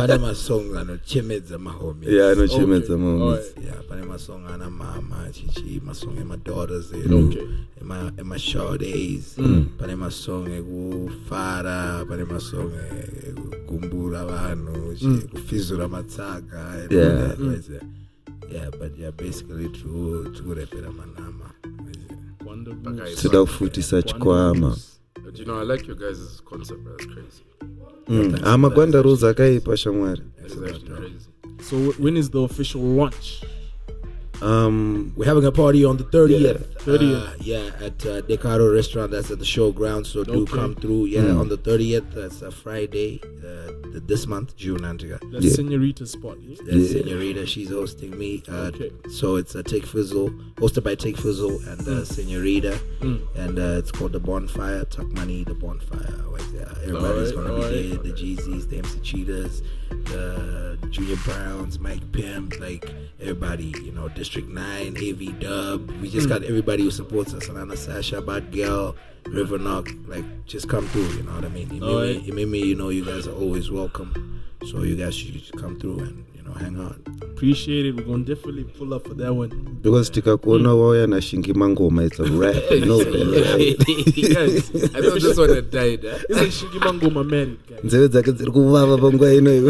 Speaker 14: Pane masong anochemedza mahomies.
Speaker 13: Yeah, anochemedza okay. mahomies.
Speaker 14: Yeah, pane masong ana mama, chichi, masong ema daughters,
Speaker 7: mm. okay.
Speaker 14: ema ema show days.
Speaker 13: Mm.
Speaker 14: Pane masong ekufara, pane masong ekukumbura vanhu, kufizura matsaga.
Speaker 13: Yeah.
Speaker 14: Mm. Yeah, but yeah, basically to to repera manama.
Speaker 13: Toda kufutisa chikwama.
Speaker 11: But you know, I like your guys' concept. That's crazy.
Speaker 13: Mm. Ah, Magwanda rules akaipa shamwari.
Speaker 7: So when is the official launch?
Speaker 14: Um, we're having a party on the thirtieth.
Speaker 7: thirtieth.
Speaker 14: Uh, yeah, at uh, Decaro Restaurant. That's at the showground. So do
Speaker 7: Okay.
Speaker 14: come through. Yeah,
Speaker 13: Mm.
Speaker 14: on the thirtieth. That's a Friday. Uh, th- this month, June. Antiga.
Speaker 7: That's
Speaker 13: Yeah.
Speaker 7: Senorita's spot. Yeah?
Speaker 14: That's
Speaker 13: Yeah.
Speaker 14: Senorita. She's hosting me. Uh,
Speaker 7: Okay.
Speaker 14: So it's a Take Fizzle, hosted by Take Fizzle and uh,
Speaker 7: Mm.
Speaker 14: Senorita.
Speaker 7: Mm.
Speaker 14: And uh, it's called The Bonfire. Tuck Money, The Bonfire. Right there. Everybody's
Speaker 7: Alright,
Speaker 14: going to be
Speaker 7: alright.
Speaker 14: there. The Jeezys, the M C Cheetahs, the Junior Browns, Mike Pimp, like everybody, you know, District nine, A V Dub. We just
Speaker 7: Mm.
Speaker 14: got everybody who supports us. Alana Sasha, Bad Girl, River Knock. Like, just come through, you know what I mean? It made,
Speaker 7: Alright.
Speaker 14: me, it made me, you know, you guys are always welcome. So you guys should just come through and, you know, hang out.
Speaker 7: Appreciate it. We're gonna definitely pull up for that one.
Speaker 13: Because tikakuona wauya na Shingi Mangoma, it's a rap. No,
Speaker 7: Guys,
Speaker 11: I thought this one had died. Eh?
Speaker 7: Isn't Shingi Mangoma married, guys?
Speaker 13: nzeve dzake dziri kuvava panguva inoiyo.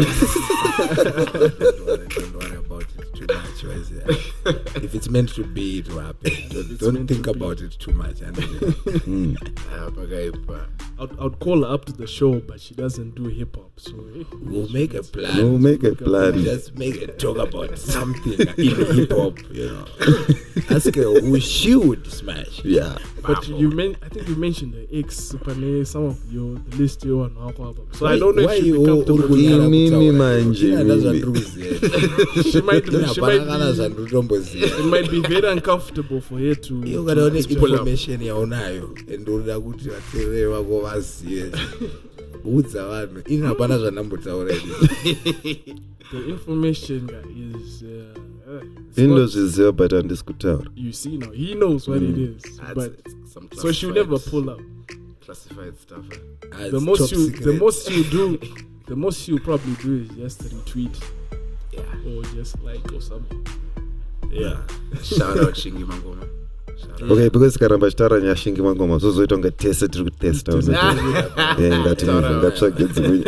Speaker 14: Don't worry about it too much. Whereas, yeah. If it's meant to be, it will happen. Don't, don't think about it too much. And
Speaker 13: Mm.
Speaker 11: Ah, pakaipa.
Speaker 7: I'd, I'd call her up to the show, but she doesn't do hip hop. So eh.
Speaker 14: we'll make a plan.
Speaker 13: We'll make a plan.
Speaker 14: Just make a talk about something in hip hop, you know. Ask her who she would smash.
Speaker 13: Yeah.
Speaker 7: But you men, I think you mentioned the X, Supane, some of your the list you on our album. So
Speaker 14: Why-
Speaker 7: I don't know
Speaker 14: why
Speaker 7: if she'd
Speaker 14: you
Speaker 7: be comfortable
Speaker 14: all-
Speaker 7: with
Speaker 14: all-
Speaker 7: that.
Speaker 13: Inini manje,
Speaker 14: Tina doesn't
Speaker 13: mimi.
Speaker 14: lose it.
Speaker 7: She might,
Speaker 14: Tina
Speaker 7: she might
Speaker 14: banana
Speaker 7: be,
Speaker 14: zandrotomboziva.
Speaker 7: it might be very uncomfortable for her to.
Speaker 14: You
Speaker 7: to
Speaker 14: got
Speaker 7: to pull up.
Speaker 14: information yaunayo and unoda kuti vateereri vako vazive udza vanhu ini hapana zvandambotaura
Speaker 7: The information guy is. Uh, uh, it's
Speaker 13: Indo
Speaker 7: not-
Speaker 13: zviziva but handisi kutaura.
Speaker 7: You see now, he knows what it is,
Speaker 11: Ah,
Speaker 7: but
Speaker 11: it's- it's some
Speaker 7: so she'll never pull up.
Speaker 11: Classified stuff. Eh?
Speaker 7: The most you, the most you do, the most you probably do is just retweet,
Speaker 11: Yeah.
Speaker 7: or just like or something. Yeah.
Speaker 11: Shout out Shingi Mangoma. Shout out.
Speaker 13: Okay, because karamba chitaura nyaya Shingi Mangoma zozoita kunge tese tiri kutesta yeah, ngati ngatsvage dzimwe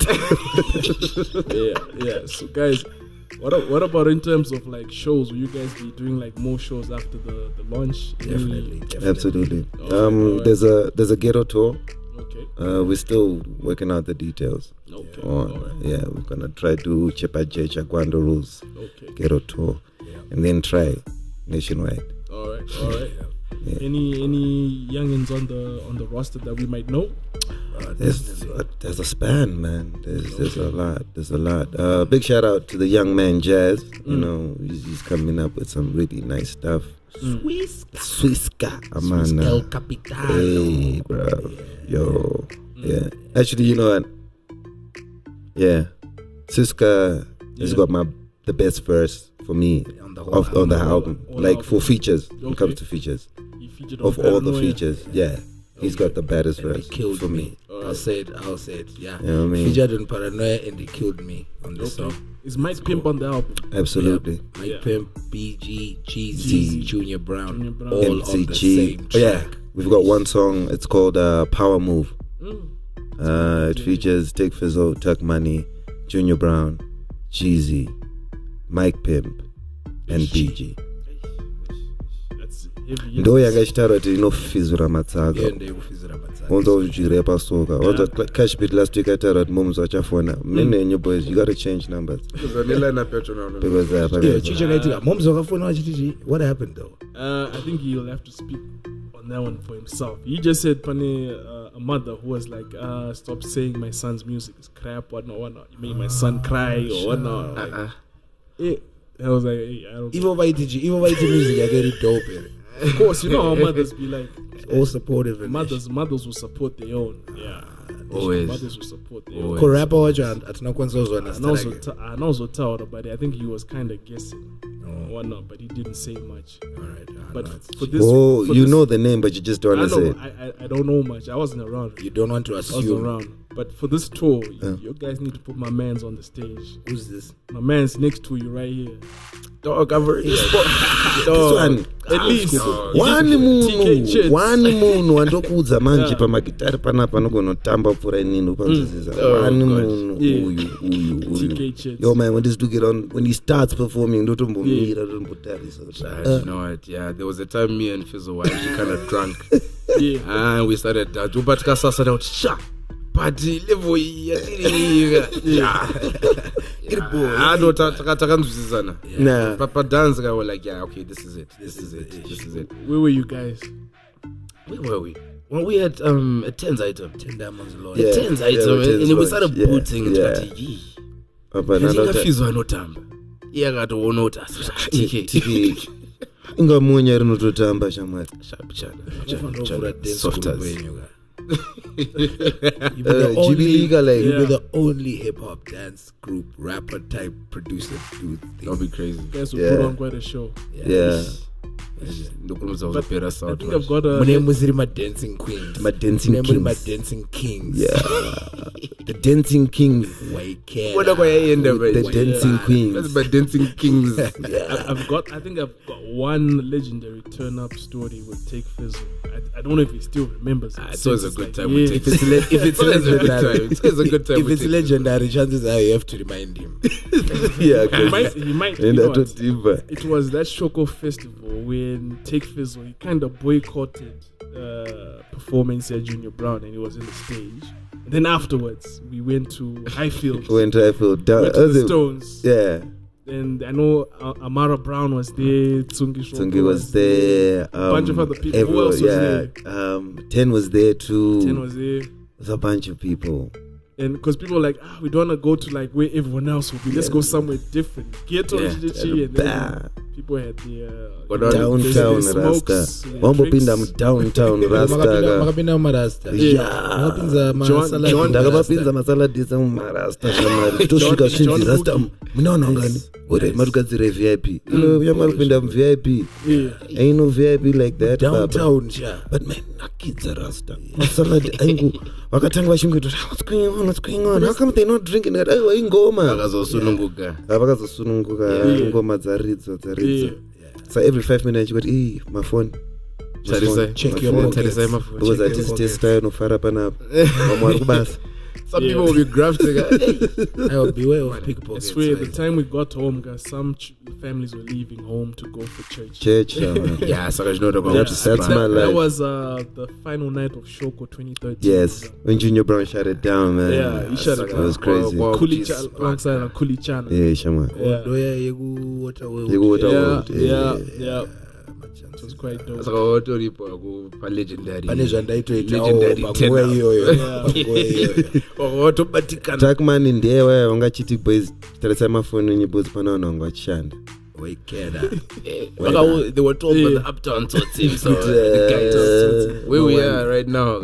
Speaker 7: yeah, yeah. So guys, what a- what about in terms of like shows? Will you guys be doing like more shows after the, the launch? Any-
Speaker 14: Definitely, definitely.
Speaker 13: Absolutely.
Speaker 7: Alright,
Speaker 13: Um,
Speaker 7: alright.
Speaker 13: there's a there's a ghetto tour.
Speaker 7: Okay.
Speaker 13: Uh, we're still working out the details.
Speaker 7: Okay.
Speaker 13: On,
Speaker 7: alright.
Speaker 13: yeah, we're gonna try to Chepa J Chagwando rules
Speaker 7: Okay.
Speaker 13: ghetto tour, and then try nationwide.
Speaker 7: All right. All right.
Speaker 13: Yeah.
Speaker 7: Any any youngins on the on the roster that we might know?
Speaker 14: Uh,
Speaker 13: There's uh, there's a span, man. There's there's a lot. There's a lot. Uh, big shout out to the young man Jazz. You
Speaker 7: Mm.
Speaker 13: know, he's, he's coming up with some really nice stuff.
Speaker 14: Swiss
Speaker 13: Swiska,
Speaker 14: Swiss
Speaker 13: Amana.
Speaker 14: El Capitano.
Speaker 13: Hey, bro. Yo. Yeah. Actually, you know what? Yeah. Siska has
Speaker 7: Yeah.
Speaker 13: got my the best verse for me
Speaker 14: On the whole
Speaker 13: of on the
Speaker 7: album.
Speaker 13: album.
Speaker 7: Whole
Speaker 13: Like
Speaker 7: album.
Speaker 13: for features. When it
Speaker 7: Okay.
Speaker 13: comes to features.
Speaker 7: He featured
Speaker 13: Of
Speaker 7: on
Speaker 13: all the
Speaker 7: Paranoia.
Speaker 13: features. Yeah. He's got the baddest
Speaker 14: And he
Speaker 13: verse
Speaker 14: killed
Speaker 13: for
Speaker 14: me.
Speaker 13: me.
Speaker 14: I'll say it. I'll say it. Yeah.
Speaker 13: You know what I mean?
Speaker 14: Featured in Paranoia and he killed me on this
Speaker 7: Okay.
Speaker 14: song.
Speaker 7: Is Mike Pimp on the album?
Speaker 13: Absolutely.
Speaker 14: Mike
Speaker 7: Yeah.
Speaker 14: Pimp, B G, G Z,
Speaker 7: Jeezy.
Speaker 14: Junior Brown,
Speaker 7: Junior Brown.
Speaker 14: all on the
Speaker 13: M C G.
Speaker 14: same
Speaker 13: Oh, yeah.
Speaker 14: track.
Speaker 13: We've got one song. It's called uh, Power Move.
Speaker 7: Mm.
Speaker 13: Uh, it features Take Fizzle, Tuck Money, Junior Brown, Jeezy, Mike Pimp, and B G.
Speaker 7: That's heavy.
Speaker 13: Ndo yakachitaura kuti inofizura matsaga.
Speaker 14: Yeah, they kufizira matsaga.
Speaker 13: Wanza uchirepa soka. Wanza cash beat last week ataura kuti momzo achafona. Mene new boys, you gotta change numbers.
Speaker 11: Vanilla na Petro now.
Speaker 13: Because uh,
Speaker 14: Yeah,
Speaker 13: pakati-
Speaker 14: Chicha kaitika. Mom's wakafuna wachititi. What happened though?
Speaker 7: Uh, I think he'll have to speak on that one for himself. He just said, Pane, uh, a mother who was like, uh, stop saying my son's music is crap, whatnot, whatnot. You made my son cry or whatnot. Like,
Speaker 11: Uh-uh.
Speaker 7: eh, I was like, hey, I don't
Speaker 14: Even vaiti, even vaiti music are very dope. eh.
Speaker 7: Of course, you know how mothers be like.
Speaker 14: All supportive. and
Speaker 7: Mothers, mothers will support their own. Yeah.
Speaker 11: Always.
Speaker 7: Mothers will support their
Speaker 11: Always.
Speaker 7: own.
Speaker 14: Kurapa wacho atinakwanisa kuzwana
Speaker 7: And also,
Speaker 14: starake.
Speaker 7: t- and also told about it. I think he was kind of guessing or whatnot, but he didn't say much.
Speaker 14: Alright, I
Speaker 7: But
Speaker 14: know it's-
Speaker 7: for this,
Speaker 13: Oh,
Speaker 7: for
Speaker 13: you
Speaker 7: this-
Speaker 13: know the name, but you just don't
Speaker 7: I
Speaker 13: want to say
Speaker 7: know.
Speaker 13: it.
Speaker 7: I, I I don't know much. I wasn't around.
Speaker 14: You don't want to
Speaker 7: I wasn't
Speaker 14: assume.
Speaker 7: around. But for this tour, you,
Speaker 13: Uh.
Speaker 7: you guys need to put my man's on the stage.
Speaker 14: Who's this?
Speaker 7: My man's next to you right here.
Speaker 13: Dog, I've already
Speaker 7: Dog.
Speaker 13: This one.
Speaker 7: At least
Speaker 13: One
Speaker 7: T K
Speaker 13: munhu
Speaker 7: Chits.
Speaker 13: one munhu wandokuudza manje
Speaker 7: Yeah.
Speaker 13: pamagitari panapa anogona pfuura inini upanzwisisa
Speaker 7: Oh,
Speaker 13: one
Speaker 7: God.
Speaker 13: munhu
Speaker 7: Yeah.
Speaker 13: uyu uyu
Speaker 7: T K
Speaker 13: uyu
Speaker 7: Chits.
Speaker 13: yo man when this dude get on when he starts performing ndotombomira ndotombotarisa
Speaker 11: Uh, you know what? Yeah, there was a time me and Fizzle were actually kind of drunk.
Speaker 7: Yeah.
Speaker 11: And we started uh, but kasasa out sha. Party level ya tiri. Yeah. I don't takanzwisisana.
Speaker 13: Nah.
Speaker 11: Papa dance guy were like, yeah, okay, this is it. This is it. This is it.
Speaker 7: Where were you guys?
Speaker 11: Where were we? Well, we had um a tens item.
Speaker 14: Ten diamonds law.
Speaker 11: A tens item,
Speaker 13: yeah,
Speaker 11: and then we started
Speaker 13: yeah,
Speaker 11: booting
Speaker 13: yeah.
Speaker 11: it. Yeah.
Speaker 13: Apa
Speaker 11: Kazinga
Speaker 13: nalota
Speaker 11: Fizzle anotamba. Iyakatoona kuti T K.
Speaker 13: T K ingamunya rinototamba shamwari
Speaker 11: Softers.
Speaker 14: You be the
Speaker 13: Uh,
Speaker 14: only,
Speaker 13: Jubilee like-
Speaker 14: you be
Speaker 7: Yeah.
Speaker 14: the only hip hop dance group, rapper type producer dude.
Speaker 11: That'll be crazy.
Speaker 7: You guys will
Speaker 13: Yeah.
Speaker 7: put on quite a show.
Speaker 13: yeah
Speaker 11: Ndokuruza
Speaker 7: But
Speaker 11: uzopera
Speaker 7: I
Speaker 11: sound.
Speaker 7: think I've got a.
Speaker 14: My name was my dancing queens.
Speaker 13: my dancing
Speaker 14: My
Speaker 13: kings
Speaker 14: dancing kings.
Speaker 13: yeah the dancing kings
Speaker 14: Waikera.
Speaker 11: What are you in there,
Speaker 13: the
Speaker 11: bro?
Speaker 13: dancing queens
Speaker 11: That's my dancing kings.
Speaker 7: I- I've got. I think I've got one legendary turn-up story with Take Fizzle. I, I don't know if he still remembers. It.
Speaker 11: It's always a
Speaker 7: It's
Speaker 11: good
Speaker 7: like
Speaker 11: time with Take
Speaker 7: years.
Speaker 11: Fizzle.
Speaker 14: If it's
Speaker 11: Always a good
Speaker 14: legendary,
Speaker 11: time. It's always a good time
Speaker 14: if
Speaker 11: with
Speaker 14: it's
Speaker 11: Take
Speaker 14: legendary, chances are you have to remind him.
Speaker 13: yeah
Speaker 7: He might. He might. You
Speaker 13: and
Speaker 7: know
Speaker 13: I
Speaker 7: what?
Speaker 13: don't even
Speaker 7: It was that Shoko festival when Take Fizzle, he kind of boycotted uh, performance at Junior Brown, and he was in the stage. And then afterwards, we went to Highfield.
Speaker 13: went to I feel down
Speaker 7: went to the Stones.
Speaker 13: yeah
Speaker 7: And I know uh, Amara Brown was there, Tsungi Shoko
Speaker 13: Tsungi was there um,
Speaker 7: a bunch of other people. Who
Speaker 13: everyone-
Speaker 7: else was
Speaker 13: yeah
Speaker 7: there?
Speaker 13: um ten was there too
Speaker 7: Ten was there.
Speaker 13: There's a bunch of people
Speaker 7: And because people were like, ah, we don't want to go to like where everyone else will be. Let's
Speaker 13: Yeah.
Speaker 7: go somewhere different. Get on
Speaker 11: Yeah.
Speaker 7: Chichi, and then
Speaker 13: Bah.
Speaker 7: people had the uh,
Speaker 11: What are-
Speaker 13: downtown
Speaker 7: their
Speaker 13: rasta
Speaker 7: smokes, their
Speaker 13: wambopinda
Speaker 7: drinks.
Speaker 13: mudowntown rasta
Speaker 14: makapinda mumarasta
Speaker 13: Yeah.
Speaker 14: makapinza masalad
Speaker 7: John-
Speaker 13: ndakapapinza masaladisa mumarasta shamari tosvika
Speaker 7: John- John
Speaker 13: svinzi rasta
Speaker 7: Cookie.
Speaker 13: munaona ngani uri marikadzira V I P ino nyamari kupinda mu V I P
Speaker 7: Yeah.
Speaker 13: ain't no V I P like that baba.
Speaker 14: downtown sha.
Speaker 13: But man, nakidza rasta masalad aingu vakatanga vachingoti what's going on what's going on how come they not drinking that aiwa ingoma
Speaker 11: Vakazosununguka.
Speaker 13: vakazosununguka
Speaker 7: Yeah.
Speaker 13: ngoma dzaridzwa dzaridzwa
Speaker 7: Yeah.
Speaker 13: so every five minutes chikoti ii mafoni
Speaker 11: Tarisa-
Speaker 14: Check
Speaker 13: My
Speaker 14: your
Speaker 13: phone.
Speaker 14: pockets.
Speaker 11: Tarisa mafoni.
Speaker 13: because
Speaker 14: Check your
Speaker 13: hatisi
Speaker 14: pockets.
Speaker 13: tesitayo nofara panapa vamwe vari kubasa
Speaker 11: Some
Speaker 7: Yeah.
Speaker 11: people will be grafting.
Speaker 14: I'll beware of
Speaker 7: I
Speaker 14: pickpockets.
Speaker 7: swear, the time we got home, guys, some ch- families were leaving home to go for church.
Speaker 13: church um,
Speaker 11: Yeah, so I know about
Speaker 13: That's- that's
Speaker 7: that,
Speaker 13: my
Speaker 7: that
Speaker 13: life.
Speaker 7: was uh, the final night of Shoko twenty thirteen.
Speaker 13: yes when Junior Brown shut it down man
Speaker 7: Yeah, he shut it
Speaker 13: it was
Speaker 7: down.
Speaker 13: crazy
Speaker 11: Wow, wow.
Speaker 7: Kuli
Speaker 11: Jeez,
Speaker 7: Cha- alongside uh, Kuli Chana.
Speaker 13: yeah shama
Speaker 7: Yeah.
Speaker 14: Doya yegu water world.
Speaker 13: Yegu water
Speaker 7: Yeah,
Speaker 13: world,
Speaker 7: yeah,
Speaker 13: yeah.
Speaker 7: yeah. It was quite dope.
Speaker 11: saka watoripo akupa legendary
Speaker 14: pane zvandaitoitawo
Speaker 11: legendary
Speaker 14: panguva
Speaker 11: tenor.
Speaker 14: iyoyo
Speaker 7: Yeah.
Speaker 14: panguva iyoyo
Speaker 11: watobatikana
Speaker 13: takman ndiye waya vangachiti boys tarisai mafoni enyu boys pana vanhu vanga vachishanda
Speaker 14: waikera
Speaker 11: Waka- they were told by
Speaker 7: Yeah.
Speaker 11: the uptown to team so the guys where we are right now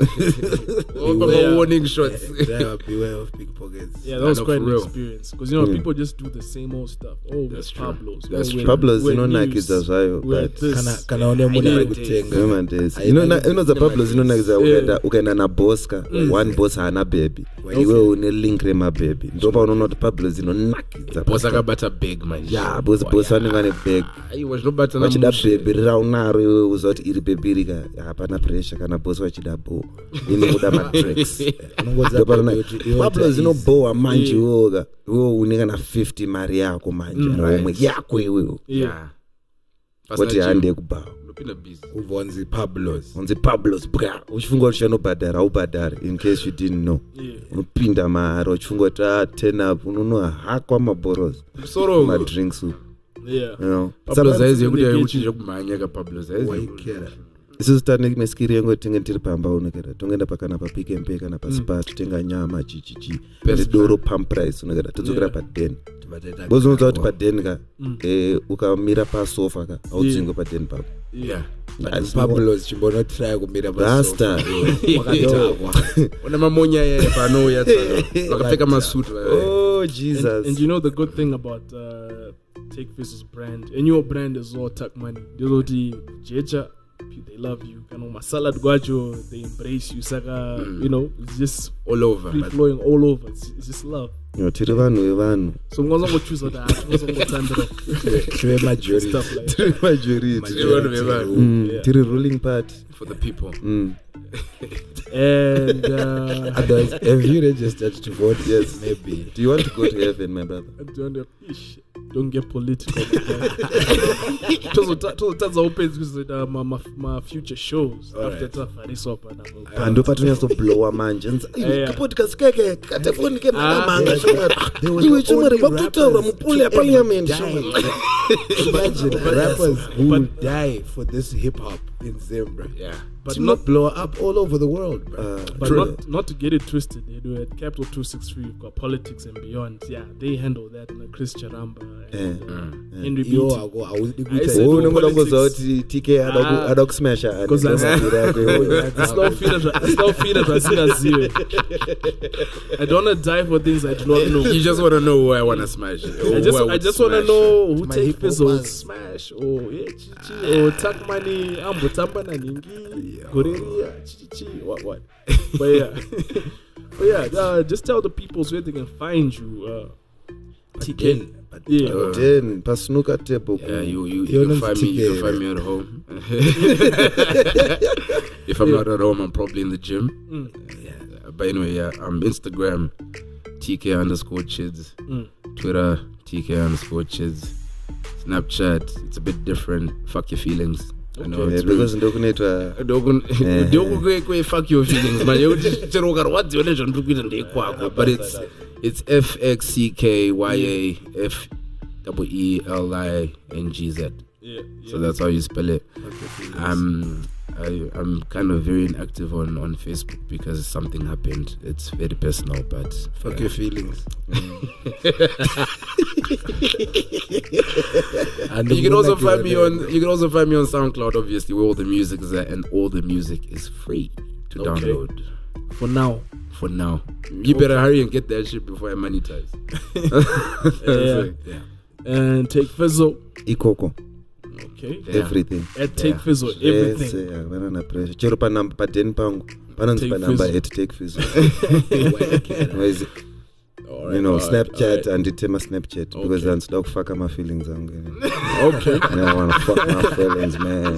Speaker 7: Beware.
Speaker 11: warning shots
Speaker 14: Beware, beware of pickpockets.
Speaker 7: Yeah, that was
Speaker 11: no,
Speaker 7: quite
Speaker 11: for
Speaker 7: an
Speaker 11: real.
Speaker 7: experience because you know
Speaker 13: Mm.
Speaker 7: people just do the same old stuff. Oh,
Speaker 11: That's true.
Speaker 7: Pablos.
Speaker 11: That's
Speaker 7: oh,
Speaker 11: true.
Speaker 7: we're-
Speaker 13: Pablos
Speaker 7: we're
Speaker 13: inonakidza
Speaker 7: news.
Speaker 13: zvayo
Speaker 7: We're
Speaker 13: but
Speaker 7: this.
Speaker 14: kana kana une munhu ari kutenga
Speaker 13: Remandesi.
Speaker 14: Haina-
Speaker 13: Inona- inodza
Speaker 14: haina
Speaker 13: pablos
Speaker 14: madesi.
Speaker 13: inonakidza
Speaker 7: Yeah.
Speaker 13: ukaenda ukaenda naboska one boss haana bhebi iwe une link remabhebi ndopaunoona kuti pablos inonakidza
Speaker 11: boss akabata big manje
Speaker 13: ya bosi bosi vanenge vane bheg
Speaker 11: aiwa zvinobata
Speaker 13: vachida bhebi raunaro iwe uziva kuti iri bhebi rika hapana pressure kana bosi vachida bo ini kuda matracks
Speaker 14: Unongodza bhebi kuti iwe
Speaker 13: pablos
Speaker 14: uta
Speaker 13: inobohwa manje
Speaker 7: Yeah.
Speaker 13: iwoga iwe une kana fifty mari yako manje
Speaker 7: Mm.
Speaker 13: romwe yako iwewo
Speaker 7: Yeah.
Speaker 13: kuti handi yekubhawa
Speaker 11: unopinda busy
Speaker 14: ubvonzi pablos
Speaker 13: unzi pablos bra uchifunga kuti chanobhadhara aubhadhari in case you didn't know
Speaker 7: Yeah.
Speaker 13: unopinda mahara uchifunga kuti ah, ten up unonohakwa maboros
Speaker 11: musoro
Speaker 13: madrinks u
Speaker 7: Yeah.
Speaker 13: you know
Speaker 11: pablo zaizi yekuti
Speaker 7: Sometimes-
Speaker 11: yaikuchinja kumhanya ka pablo zaizi
Speaker 14: waikera
Speaker 13: isusu tane meskiri yangu tinge tiri pamba unokera tongenda pakana papick and pay kana paspa totenga nyama chichichi
Speaker 11: Best
Speaker 13: doro pump price unokera todzokera
Speaker 7: Yeah.
Speaker 13: padeni
Speaker 14: tibataita
Speaker 13: bozi unoziva kuti padeni ka
Speaker 7: Mm.
Speaker 13: eh, ukamira pasofa ka audzingwe padeni papo
Speaker 7: Yeah.
Speaker 13: That's
Speaker 14: pablos chimbonotry kumira
Speaker 13: Rasta.
Speaker 14: wakatakwa
Speaker 11: una mamonya yeye panouya vakapfeka masutu
Speaker 13: oh
Speaker 7: And,
Speaker 13: jesus
Speaker 7: and you know the good thing about uh, Take Fizzle's brand and your brand is all Tuck Money. There's already Jecha, you, they love you. Kind of salad guajo, they embrace you. Saka, mm. you know, it's just
Speaker 11: all over,
Speaker 7: free flowing all over. It's, it's just love.
Speaker 13: No, tiri vanhu vanhu.
Speaker 7: So ngoza ngochoose that. Ngoza ngothandra.
Speaker 14: Tiri majority.
Speaker 7: Stuff like
Speaker 13: Tiri majority.
Speaker 14: Majority.
Speaker 13: Tiri ruling party
Speaker 11: for the people.
Speaker 13: Mm.
Speaker 7: And uh,
Speaker 14: otherwise, have you registered to vote?
Speaker 13: Yes,
Speaker 14: maybe.
Speaker 13: Do you want to go to heaven, my brother?
Speaker 7: Don't, don't get political. Tozotaza opens with uh, my, my, my future shows
Speaker 14: all
Speaker 7: after
Speaker 14: right.
Speaker 7: Tafari Sopa.
Speaker 13: And do patron so blow a man. Podcast keke katefoni ke manga shoma. You will chuma rebaputa ramupule parliament.
Speaker 14: Imagine rappers who die for this hip hop in Zimbabwe.
Speaker 11: Yeah.
Speaker 14: But to not blow up all over the world, bro.
Speaker 7: Uh, but not, not to get it twisted, they do at Capital two sixty-three, you've got Politics and Beyond. Yeah, they handle that in Chris Charamba and uh, uh, Henry B.
Speaker 14: Yo, I go, I will
Speaker 7: I said no politics.
Speaker 13: T K adok smasher.
Speaker 7: Because I slow feeder, I don't want to die for things I do not know.
Speaker 11: You just want to know who I want to smash.
Speaker 7: I just, I just want to know who take Fizzle smash or yeah, Chichi or Tuck Money, Ambutamba Naningi. Goreria, Chichi, what, what? But yeah, but yeah, uh, just tell the people so they can find you. Uh, T K,
Speaker 13: yeah, uh, then pasnuka table.
Speaker 11: Yeah, you you, you can find me. You can find me at home. If I'm yeah. not at home, I'm probably in the gym. Mm. Yeah, but anyway, yeah, I'm Instagram T K underscore chids, mm. Twitter T K underscore chids, Snapchat. It's a bit different. Fuck your feelings. I know
Speaker 13: okay,
Speaker 11: it's
Speaker 13: because ndokunaitwa
Speaker 11: ndoku fuck your feelings man you cheroka what you nation ndikuita ndekwako but it's it's F X C K Y A F E E L I N G Z. Yeah, yeah. So that's how you spell it. Um I, I'm kind of very inactive on, on Facebook because something happened. It's very personal, but
Speaker 14: fuck yeah. your feelings.
Speaker 11: And you can also find me on you can also find me on SoundCloud, obviously, where all the music is at, and all the music is free to okay. download.
Speaker 7: For now.
Speaker 11: For now. You better okay. hurry and get that shit before I monetize.
Speaker 7: yeah. yeah. And take Fizzle.
Speaker 13: Ikoko.
Speaker 7: Okay.
Speaker 13: Yeah. Everything.
Speaker 7: At Take yeah. Fizzle, everything.
Speaker 13: Yes, yeah, banana pressure. Chero pa number pa ten pangu. Banana pa number at Take Fizzle. Where is it? Right, you know, Snapchat right. and it my Snapchat okay. because I'm stuck fuck my feelings. I'm getting.
Speaker 7: Okay.
Speaker 13: I don't want to fuck my feelings, man.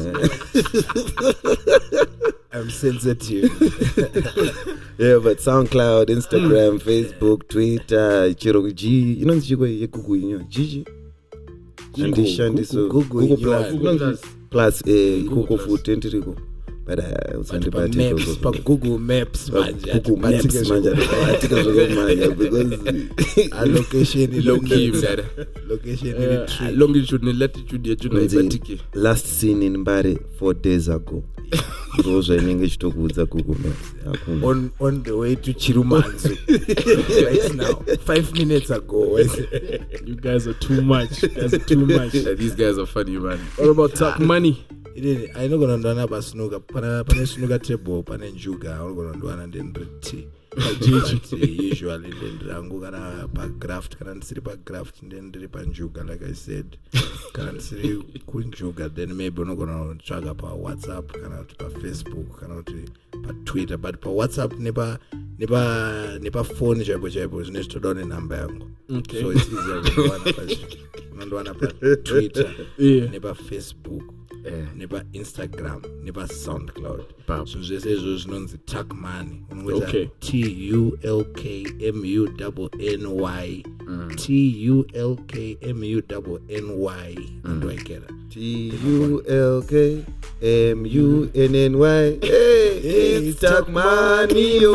Speaker 14: I'm sensitive.
Speaker 13: Yeah, but SoundCloud, Instagram, Facebook, Twitter, Chiro G. You know, Chico, you Google, you know, Gigi. And this Shandy, so Google, Google Plus, plus a Google Food, Tentirigo. But I was on the
Speaker 14: maps, but Google Maps,
Speaker 13: Google Maps, man, because
Speaker 14: a location is
Speaker 11: low key,
Speaker 14: location
Speaker 11: is longitude and latitude.
Speaker 13: Last seen in Bari four days ago. Those are in English to Google Maps.
Speaker 14: On on the way to Chirumanzu. Right now, five minutes ago.
Speaker 7: You guys are too much. You guys are too much.
Speaker 11: Yeah, these guys are funny, man.
Speaker 7: What about Talk Money?
Speaker 14: I know gonna ndwana basnuka pana pana snuka table pana njuga I gonna ndwana ndendriti usually ndrangu kana pa graft kana ndisiri pa graft ndendiri pa njuga like I said kana ndisiri kunjuga then maybe unogona tsvaga pa WhatsApp kana pa Facebook kana pa Twitter but pa WhatsApp nepa nepa nepa phone chaipo chaipo zvinotoda ne number yangu
Speaker 7: okay.
Speaker 14: So it's easier kundwana pa kundwana pa Twitter
Speaker 7: yeah.
Speaker 14: nepa Facebook
Speaker 11: yeah.
Speaker 14: nepa Instagram nepa SoundCloud
Speaker 11: Bam.
Speaker 14: So zvese izvo zvinonzi Tuck Money unongoita
Speaker 7: okay.
Speaker 14: T U L K M U N N Y mm. T U L K M U N N Y ndoikera
Speaker 13: T U L K M U N N Y Hey, it's Tuck Money yo.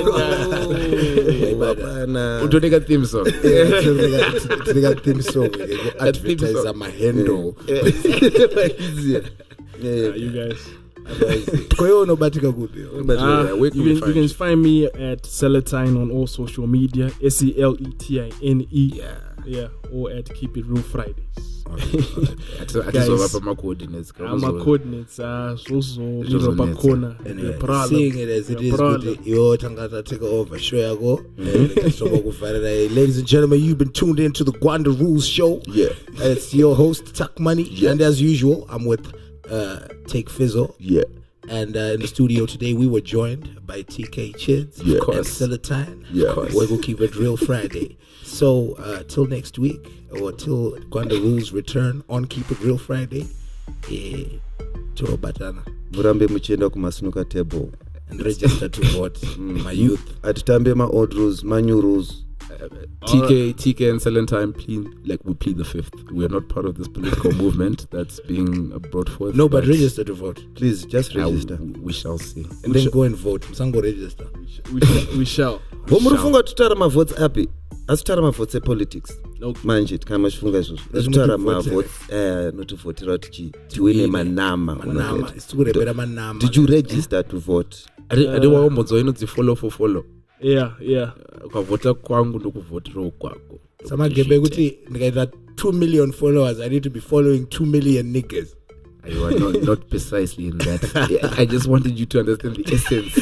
Speaker 11: Utoneka theme song.
Speaker 14: Utoneka theme song. Advertise my handle.
Speaker 7: Yeah, yeah, you guys.
Speaker 14: Kwa hiyo unabatika kupi?
Speaker 7: Uh, you, can, you can find me at Celatine on all social media. S E L E T I N E.
Speaker 11: Yeah.
Speaker 7: Yeah. Or at Keep It Real Fridays.
Speaker 11: Okay. Guys, my coordinates.
Speaker 7: My coordinates are also little bakona.
Speaker 14: Seeing it as it is good. Yo, Tangata take over. Show ya go. Ladies and gentlemen, you've been tuned into the Gwanda Rules Show.
Speaker 13: Yeah.
Speaker 14: It's your host Tuck Money, yeah. And as usual, I'm with. Uh, uh, Take Fizzle.
Speaker 13: Yeah.
Speaker 14: And uh, in the studio today, we were joined by T K Chids
Speaker 13: Yeah.
Speaker 14: and Celatine.
Speaker 13: Yeah.
Speaker 14: We're going to keep it real Friday. So, uh, till next week, or till Gwanda Rules return on Keep It Real Friday, eh, Toro Batana.
Speaker 13: Murambe muchienda kumasnuka table.
Speaker 14: And register to vote, mm. my youth.
Speaker 13: Atitambe ma old rules, ma new rules.
Speaker 4: T K, T K and Celentine plead, like we plead the fifth. We are not part of this political movement that's being brought forth.
Speaker 14: No, but register to vote.
Speaker 13: Please, just register.
Speaker 4: Uh, we shall see.
Speaker 14: And
Speaker 4: we
Speaker 14: then
Speaker 4: sh-
Speaker 14: go and vote. Musango register.
Speaker 4: We shall. We shall.
Speaker 13: Vomurufunga tutara ma votes api. Asitara ma votes politics. Manje kama shifunga izvozvo. Asitara ma votes eh notivotera kuti tiwine manama.
Speaker 14: Manama. Isikurebera manama.
Speaker 13: Did you register to vote?
Speaker 4: I didn't want to join the follow for follow.
Speaker 7: Yeah, yeah.
Speaker 4: Ukavota kwangu ndokuvotera kwako.
Speaker 14: Samagembe kuti ndikaita two million followers, I need to be following two million niggas.
Speaker 4: You are not, not precisely in that. I just wanted you to understand the essence.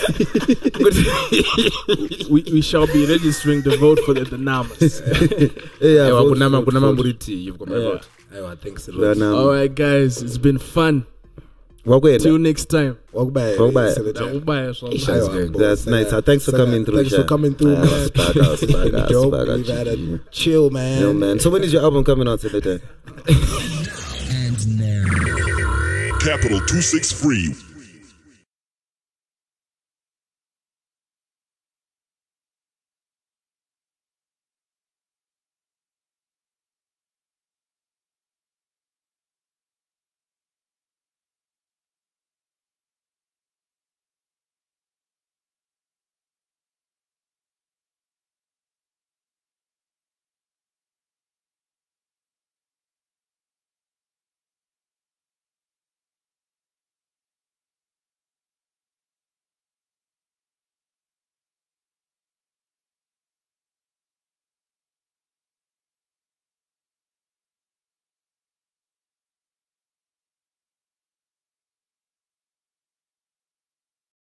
Speaker 4: we, we shall be registering the vote for the, the Namas.
Speaker 13: Yeah,
Speaker 4: vote,
Speaker 13: Kunama,
Speaker 4: vote, Kunama Muriti, you've got my
Speaker 14: yeah.
Speaker 4: vote.
Speaker 14: Yeah, thanks a lot.
Speaker 4: All right, guys, it's been fun. Till next time.
Speaker 14: Walk by.
Speaker 13: Walk by.
Speaker 14: Walk
Speaker 7: by. That's
Speaker 13: That's nice. Uh, thanks for coming through.
Speaker 14: Thanks for coming through, man.
Speaker 13: Spaga, spaga, spaga,
Speaker 14: We've had a chill, man.
Speaker 13: Yo, man. So when is your album coming out, Celentine?
Speaker 2: And now.
Speaker 15: Capital two six three.